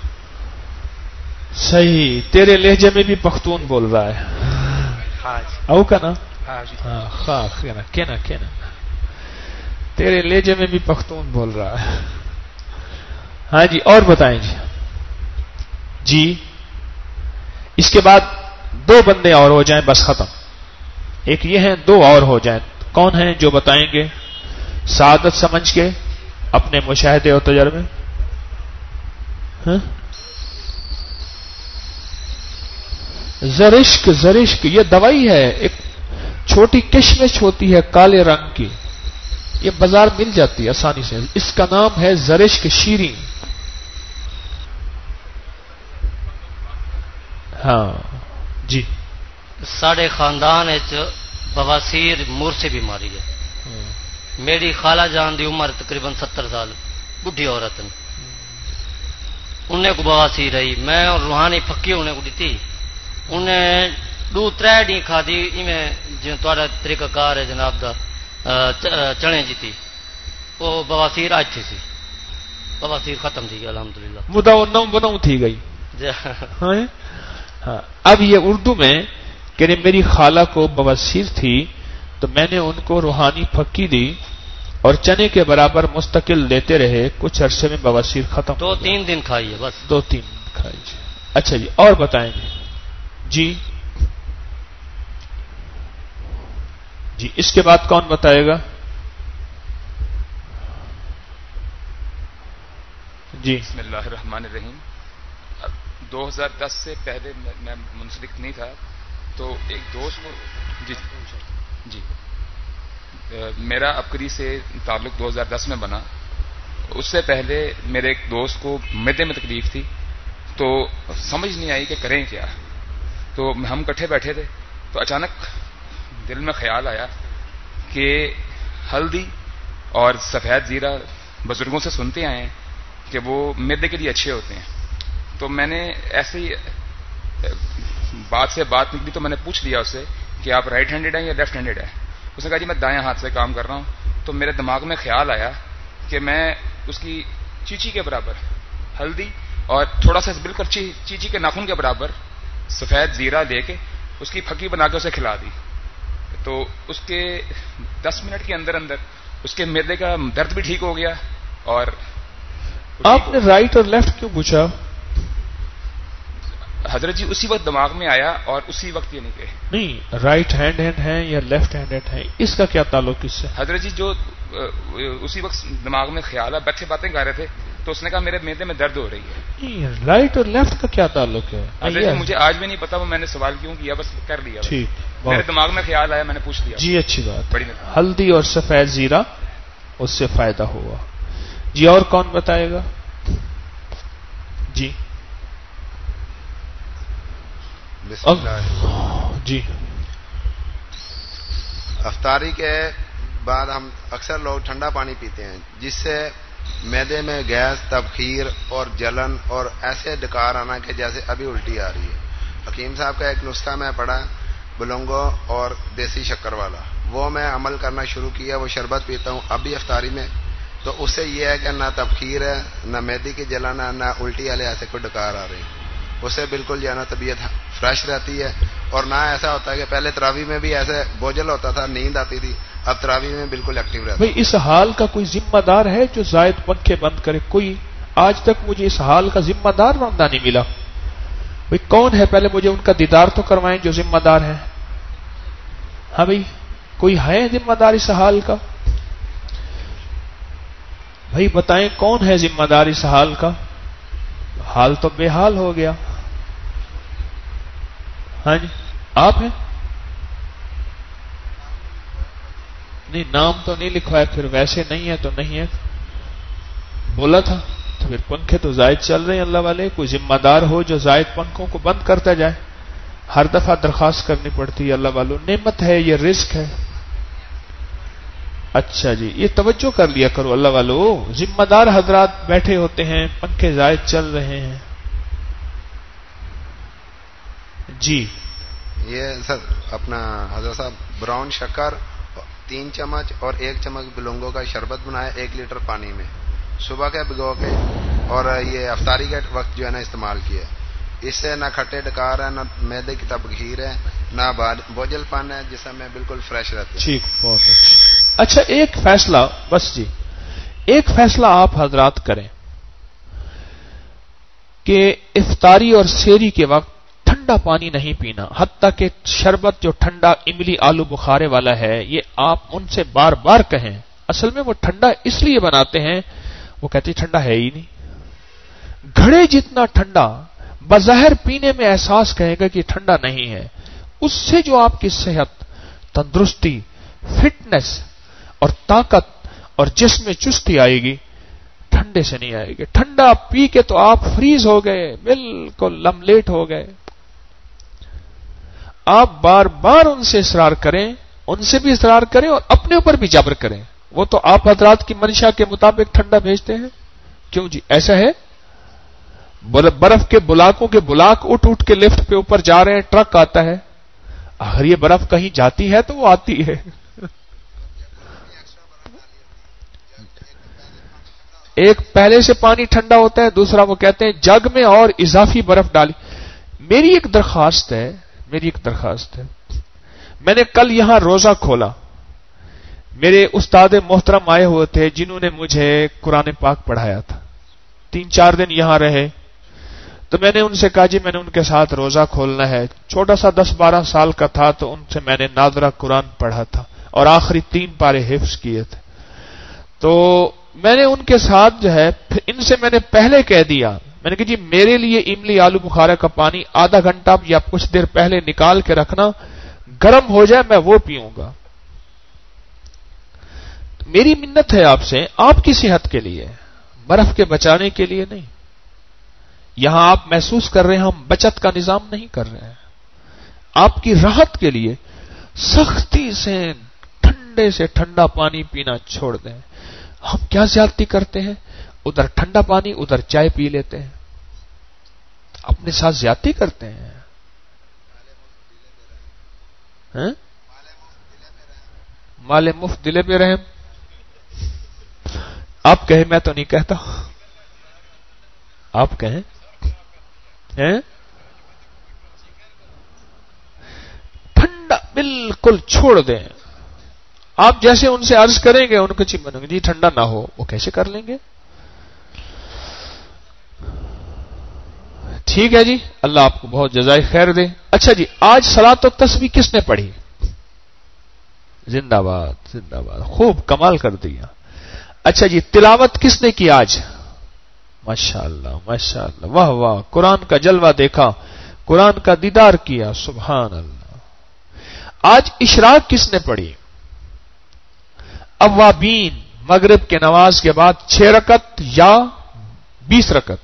صحیح, تیرے لہجے میں بھی پختون بول رہا ہے. ہاں جی. او کا نا, ہاں جی. ہاں کہنا تیرے لہجے میں بھی پختون بول رہا ہے. ہاں جی, اور بتائیں جی. جی اس کے بعد 2 بندے اور ہو جائیں, بس ختم. ایک یہ ہیں, 2 اور ہو جائیں. کون ہیں جو بتائیں گے سعادت سمجھ کے اپنے مشاہدے اور تجربے؟ زرشک یہ دوائی ہے, ایک چھوٹی کشمش ہوتی ہے کالے رنگ کی, یہ بازار مل جاتی ہے آسانی سے. اس کا نام ہے زرشک شیریں. ہاں جی. ساڑھے خاندان بواسیر مور سے بیماری ہے. میری خالہ جان دی عمر تقریباً 70 سال, بڈھی عورت, انہیں کو بواسیر رہی. میں اور روحانی پکی انہیں کو دیتی, انہیں 2-3 ڈی کھا دی. جی تھوڑا طریقہ کار ہے جناب دا چنے جی تھی, وہ بواسیر آج تھی سی, بواسیر ختم تھی الحمدللہ. بناؤ تھی گئی. ہاں اب یہ اردو میں کہ میری خالہ کو بواسیر تھی تو میں نے ان کو روحانی پھکی دی اور چنے کے برابر مستقل دیتے رہے. کچھ عرصے میں بواسیر ختم. 2-3 دن کھائیے بس. 2-3 دن کھائیے. اچھا جی, اور بتائیں گے جی. جی اس کے بعد کون بتائے گا؟ جی بسم اللہ الرحمن الرحیم. 2010 سے پہلے میں منسلک نہیں تھا, تو ایک دوست کو جی میرا ابکری سے تعلق 2010 میں بنا. اس سے پہلے میرے ایک دوست کو معدے میں تکلیف تھی, تو سمجھ نہیں آئی کہ کریں کیا. تو ہم کٹھے بیٹھے تھے, تو اچانک دل میں خیال آیا کہ ہلدی اور سفید زیرہ بزرگوں سے سنتے آئے ہیں کہ وہ معدے کے لیے اچھے ہوتے ہیں. تو میں نے ایسے ہی بات سے بات نکلی تو میں نے پوچھ لیا اس سے کہ آپ رائٹ ہینڈیڈ ہیں یا لیفٹ ہینڈیڈ ہیں. اس نے کہا جی میں دائیں ہاتھ سے کام کر رہا ہوں. تو میرے دماغ میں خیال آیا کہ میں اس کی چیچی کے برابر ہلدی اور تھوڑا سا بالکل چیچی کے ناخن کے برابر سفید زیرہ لے کے اس کی پھکی بنا کے اسے کھلا دی. تو اس کے 10 منٹ کے اندر اندر اس کے معدے کا درد بھی ٹھیک ہو گیا. اور آپ نے رائٹ اور لیفٹ کیوں پوچھا؟ حضرت جی اسی وقت دماغ میں آیا اور اسی وقت یہ نہیں رائٹ ہینڈ ہیں یا لیفٹ ہینڈ ہیں, اس کا کیا تعلق اس سے؟ حضرت جی جو اسی وقت دماغ میں خیال ہے, بیٹھے باتیں کر رہے تھے تو اس نے کہا میرے معدے میں درد ہو رہی ہے. نہیں رائٹ اور لیفٹ کا کیا تعلق ہے؟ حضرت جی مجھے آج بھی نہیں پتا, وہ میں نے سوال کیوں کیا, بس کر لیا. ٹھیک, میرے دماغ میں خیال آیا, میں نے پوچھ لیا. جی اچھی بات. بڑی ہلدی اور سفید زیرہ اس سے فائدہ ہوا. جی اور کون بتائے گا؟ جی جی افطاری کے بعد ہم اکثر لوگ ٹھنڈا پانی پیتے ہیں جس سے معدے میں گیس, تبخیر اور جلن اور ایسے ڈکار آنا کہ جیسے ابھی الٹی آ رہی ہے. حکیم صاحب کا ایک نسخہ میں پڑھا بلونگو اور دیسی شکر والا, وہ میں عمل کرنا شروع کیا. وہ شربت پیتا ہوں اب بھی افطاری میں, تو اس سے یہ ہے کہ نہ تبخیر ہے, نہ معدے کی جلن ہے, نہ الٹی والے ایسے کوئی ڈکار آ رہی. اس سے بالکل جو ہے نا طبیعت فریش رہتی ہے. اور نہ ایسا ہوتا ہے کہ پہلے تراویح میں بھی ایسے بوجھل ہوتا تھا, نیند آتی تھی, اب تراویح میں بالکل ایکٹیو رہتا. بھائی اس حال کا کوئی ذمہ دار ہے جو زائد پنکھے بند کرے؟ کوئی آج تک مجھے اس حال کا ذمہ دار بندہ نہیں ملا. بھائی کون ہے؟ پہلے مجھے ان کا دیدار تو کروائیں جو ذمہ دار ہے. ہاں بھائی کوئی ہے ذمہ دار اس حال کا؟ بھائی بتائیں کون ہے ذمہ دار اس حال کا؟ حال تو بے حال ہو گیا. ہاں جی آپ ہیں؟ نہیں نام تو نہیں لکھوایا. پھر ویسے نہیں ہے تو نہیں ہے بولا تھا. تو پھر پنکھے تو زائد چل رہے ہیں اللہ والے. کوئی ذمہ دار ہو جو زائد پنکھوں کو بند کرتا جائے. ہر دفعہ درخواست کرنی پڑتی ہے. اللہ والوں نعمت ہے یہ، رزق ہے. اچھا جی یہ توجہ کر لیا کرو اللہ والوں. ذمہ دار حضرات بیٹھے ہوتے ہیں، پنکھے زائد چل رہے ہیں. جی یہ سر اپنا حضرت صاحب براؤن شکر 3 چمچ اور 1 چمچ بلونگوں کا شربت بنایا 1 لیٹر پانی میں صبح کے بھگو کے، اور یہ افطاری کے وقت جو ہے نا استعمال کیا. اس سے نہ کھٹے ڈکار ہے، نہ میدے کی تبخیر ہے، نہ بوجھل پن ہے، جس سے میں بالکل فریش رہتا ہوں. ٹھیک بہت اچھا. اچھا ایک فیصلہ بس جی، ایک فیصلہ آپ حضرات کریں کہ افطاری اور سحری کے وقت ٹھنڈا پانی نہیں پینا. حتیٰ کہ شربت جو ٹھنڈا املی آلو بخارے والا ہے یہ آپ ان سے بار بار کہیں. اصل میں وہ ٹھنڈا اس لیے بناتے ہیں، وہ کہتے ٹھنڈا ہے ہی نہیں. گھڑے جتنا ٹھنڈا بظاہر پینے میں احساس کہے گا کہ ٹھنڈا نہیں ہے. اس سے جو آپ کی صحت، تندرستی، فٹنس اور طاقت اور جسم میں چستی آئے گی ٹھنڈے سے نہیں آئے گی. ٹھنڈا پی کے تو آپ فریز ہو گئے، بالکل لملیٹ ہو گئے. آپ بار بار ان سے اصرار کریں، ان سے بھی اصرار کریں اور اپنے اوپر بھی جبر کریں. وہ تو آپ حضرات کی منشا کے مطابق ٹھنڈا بھیجتے ہیں. کیوں جی ایسا ہے؟ برف کے بلاکوں کے بلاک اٹھ اٹھ کے لفٹ پہ اوپر جا رہے ہیں، ٹرک آتا ہے. اگر یہ برف کہیں جاتی ہے تو وہ آتی ہے. ایک پہلے سے پانی ٹھنڈا ہوتا ہے، دوسرا وہ کہتے ہیں جگ میں اور اضافی برف ڈالی. میری ایک درخواست ہے، میں نے کل یہاں روزہ کھولا. میرے استاد محترم آئے ہوئے تھے جنہوں نے مجھے قرآن پاک پڑھایا تھا. 3-4 دن یہاں رہے تو میں نے ان سے کہا جی میں نے ان کے ساتھ روزہ کھولنا ہے. چھوٹا سا 10-12 سال کا تھا تو ان سے میں نے نادرہ قرآن پڑھا تھا اور آخری 3 پارے حفظ کیے تھے. تو میں نے ان کے ساتھ جو ہے ان سے میں نے پہلے کہہ دیا، میں نے کہا جی میرے لیے املی آلو بخارا کا پانی آدھا گھنٹہ یا کچھ دیر پہلے نکال کے رکھنا، گرم ہو جائے میں وہ پیوں گا. میری منت ہے آپ سے، آپ کی صحت کے لیے، برف کے بچانے کے لیے نہیں. یہاں آپ محسوس کر رہے ہیں ہم بچت کا نظام نہیں کر رہے ہیں. آپ کی راحت کے لیے سختی سے ٹھنڈے سے ٹھنڈا پانی پینا چھوڑ دیں. ہم کیا زیادتی کرتے ہیں، ادھر ٹھنڈا پانی ادھر چائے پی لیتے ہیں، اپنے ساتھ زیادتی کرتے ہیں. مال مفت دلے پہ رحم. آپ کہیں، میں تو نہیں کہتا، آپ کہیں. ٹھنڈا بالکل چھوڑ دیں. آپ جیسے ان سے عرض کریں گے ان کو چیز بنیں گے جی ٹھنڈا نہ ہو، وہ کیسے کر لیں گے؟ ٹھیک ہے جی، اللہ آپ کو بہت جزائے خیر دے. اچھا جی آج صلاۃ و تسبیح کس نے پڑھی؟ زندہ باد زندہ باد، خوب کمال کر دیا. اچھا جی تلاوت کس نے کی آج؟ ماشاءاللہ ماشاءاللہ، واہ واہ، قرآن کا جلوہ دیکھا، قرآن کا دیدار کیا، سبحان اللہ. آج اشراق کس نے پڑھی؟ اوابین، مغرب کے نماز کے بعد 6 رکعت یا 20 رکعت؟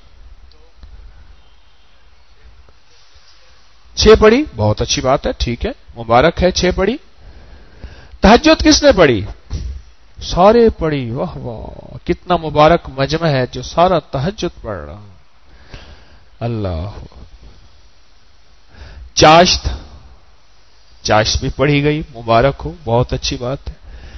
6 پڑھی، بہت اچھی بات ہے، ٹھیک ہے مبارک ہے، 6 پڑھی. تہجد کس نے پڑھی؟ سارے پڑھی، واہ واہ، کتنا مبارک مجمع ہے جو سارا تہجد پڑھ رہا. اللہ. چاشت بھی پڑھی گئی، مبارک ہو، بہت اچھی بات ہے.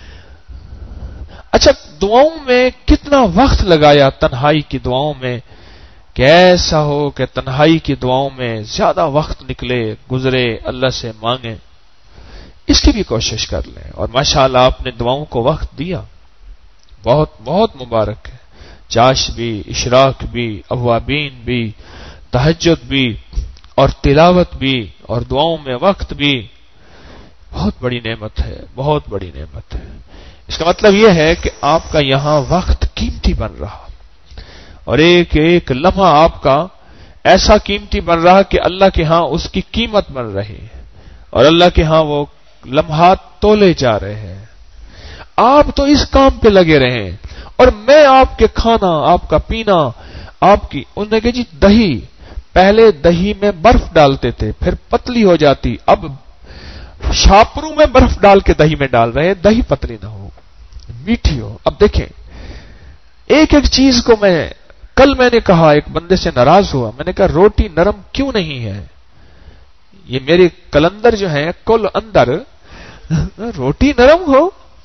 اچھا دعاؤں میں کتنا وقت لگایا تنہائی کی دعاؤں میں، کہ ایسا ہو کہ تنہائی کی دعاؤں میں زیادہ وقت نکلے گزرے، اللہ سے مانگیں. اس کی بھی کوشش کر لیں. اور ماشاءاللہ آپ نے دعاؤں کو وقت دیا، بہت بہت مبارک ہے. چاش بھی، اشراق بھی، اوابین بھی، تہجد بھی، اور تلاوت بھی، اور دعاؤں میں وقت بھی. بہت بڑی نعمت ہے، بہت بڑی نعمت ہے. اس کا مطلب یہ ہے کہ آپ کا یہاں وقت قیمتی بن رہا، اور ایک ایک لمحہ آپ کا ایسا قیمتی بن رہا کہ اللہ کے ہاں اس کی قیمت بن رہی ہے، اور اللہ کے ہاں وہ لمحات تولے جا رہے ہیں. آپ تو اس کام پہ لگے رہیں، اور میں آپ کے کھانا، آپ کا پینا، آپ کی انہوں نے کہ جی دہی، پہلے دہی میں برف ڈالتے تھے پھر پتلی ہو جاتی، اب شاپروں میں برف ڈال کے دہی میں ڈال رہے ہیں دہی پتلی نہ ہو، میٹھی ہو. اب دیکھیں ایک ایک چیز کو کل میں نے کہا، ایک بندے سے ناراض ہوا، میں نے کہا روٹی نرم کیوں نہیں ہے؟ یہ میرے کلندر جو ہیں کل اندر روٹی نرم ہو.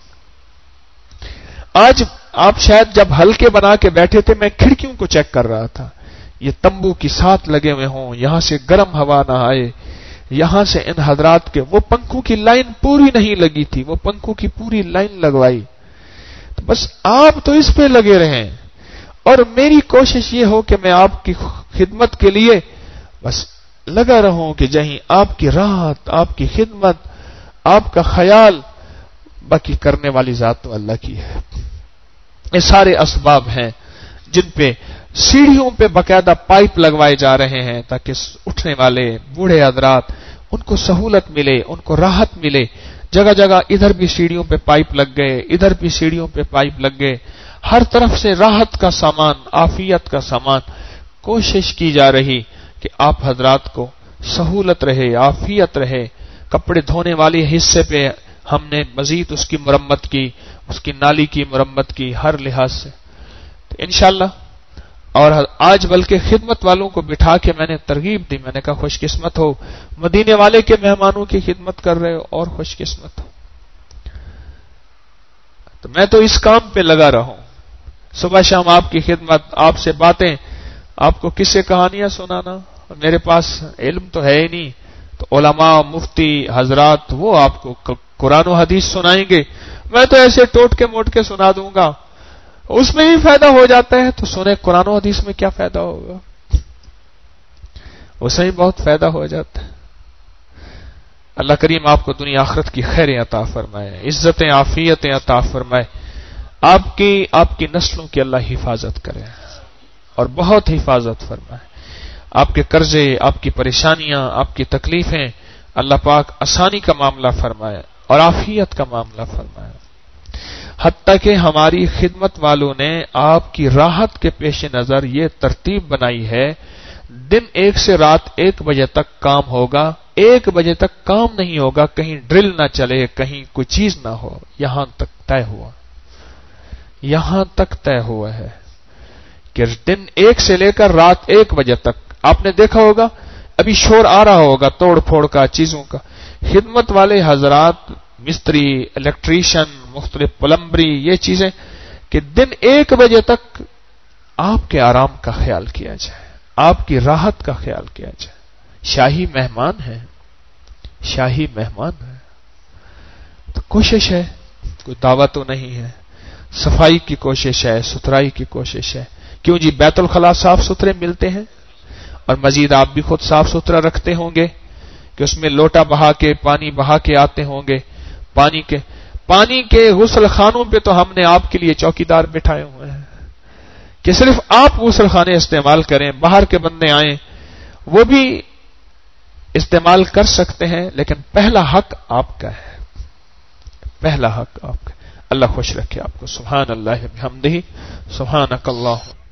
آج آپ شاید جب ہلکے بنا کے بیٹھے تھے، میں کھڑکیوں کو چیک کر رہا تھا، یہ تمبو کی ساتھ لگے ہوئے ہوں، یہاں سے گرم ہوا نہ آئے، یہاں سے ان حضرات کے وہ پنکھوں کی لائن پوری نہیں لگی تھی، وہ پنکھوں کی پوری لائن لگوائی. تو بس آپ تو اس پہ لگے رہیں، اور میری کوشش یہ ہو کہ میں آپ کی خدمت کے لیے بس لگا رہوں کہ جہیں آپ کی راحت، آپ کی خدمت، آپ کا خیال، باقی کرنے والی ذات تو اللہ کی ہے. یہ سارے اسباب ہیں جن پہ سیڑھیوں پہ باقاعدہ پائپ لگوائے جا رہے ہیں تاکہ اٹھنے والے بوڑھے حضرات ان کو سہولت ملے، ان کو راحت ملے. جگہ جگہ ادھر بھی سیڑھیوں پہ پائپ لگ گئے، ادھر بھی سیڑھیوں پہ پائپ لگ گئے، ہر طرف سے راحت کا سامان، عافیت کا سامان. کوشش کی جا رہی کہ آپ حضرات کو سہولت رہے، عافیت رہے. کپڑے دھونے والے حصے پہ ہم نے مزید اس کی مرمت کی، اس کی نالی کی مرمت کی ہر لحاظ سے. تو انشاءاللہ اور آج بلکہ خدمت والوں کو بٹھا کے میں نے ترغیب دی، میں نے کہا خوش قسمت ہو مدینے والے کے مہمانوں کی خدمت کر رہے ہو، اور خوش قسمت ہو. تو میں تو اس کام پہ لگا رہا ہوں، صبح شام آپ کی خدمت، آپ سے باتیں، آپ کو قصے کہانیاں سنانا. میرے پاس علم تو ہے ہی نہیں، تو علماء، مفتی حضرات وہ آپ کو قرآن و حدیث سنائیں گے، میں تو ایسے ٹوٹ کے موٹ کے سنا دوں گا. اس میں بھی فائدہ ہو جاتا ہے تو سنیں، قرآن و حدیث میں کیا فائدہ ہوگا؟ اس میں بہت فائدہ ہو جاتا ہے. اللہ کریم آپ کو دنیا آخرت کی خیریں عطا فرمائے، عزتیں عافیتیں عطا فرمائے. آپ کی نسلوں کی اللہ حفاظت کرے اور بہت حفاظت فرمائے. آپ کے قرضے، آپ کی پریشانیاں، آپ کی تکلیفیں اللہ پاک آسانی کا معاملہ فرمائے اور عافیت کا معاملہ فرمائے. حتیٰ کہ ہماری خدمت والوں نے آپ کی راحت کے پیش نظر یہ ترتیب بنائی ہے، دن 1 سے رات 1 بجے تک کام ہوگا، 1 بجے تک کام نہیں ہوگا، کہیں ڈرل نہ چلے، کہیں کوئی چیز نہ ہو. یہاں تک طے ہوا، یہاں تک طے ہوا ہے کہ دن 1 سے لے کر رات 1 بجے تک. آپ نے دیکھا ہوگا ابھی شور آ رہا ہوگا توڑ پھوڑ کا، چیزوں کا. خدمت والے حضرات، مستری، الیکٹریشین، مختلف پلمبری، یہ چیزیں کہ دن 1 بجے تک آپ کے آرام کا خیال کیا جائے، آپ کی راحت کا خیال کیا جائے. شاہی مہمان ہے، شاہی مہمان ہے. تو کوشش ہے، کوئی دعوت تو نہیں ہے، صفائی کی کوشش ہے، ستھرائی کی کوشش ہے. کیوں جی بیت الخلاء صاف ستھرے ملتے ہیں، اور مزید آپ بھی خود صاف ستھرا رکھتے ہوں گے کہ اس میں لوٹا بہا کے، پانی بہا کے آتے ہوں گے. پانی کے غسل خانوں پہ تو ہم نے آپ کے لیے چوکیدار بٹھائے ہوئے ہیں کہ صرف آپ غسل خانے استعمال کریں، باہر کے بندے آئیں وہ بھی استعمال کر سکتے ہیں، لیکن پہلا حق آپ کا ہے، پہلا حق آپ کا. اللہ خوش رکھے آپ کو. سبحان اللہ بحمدہ، سبحانک اللہ.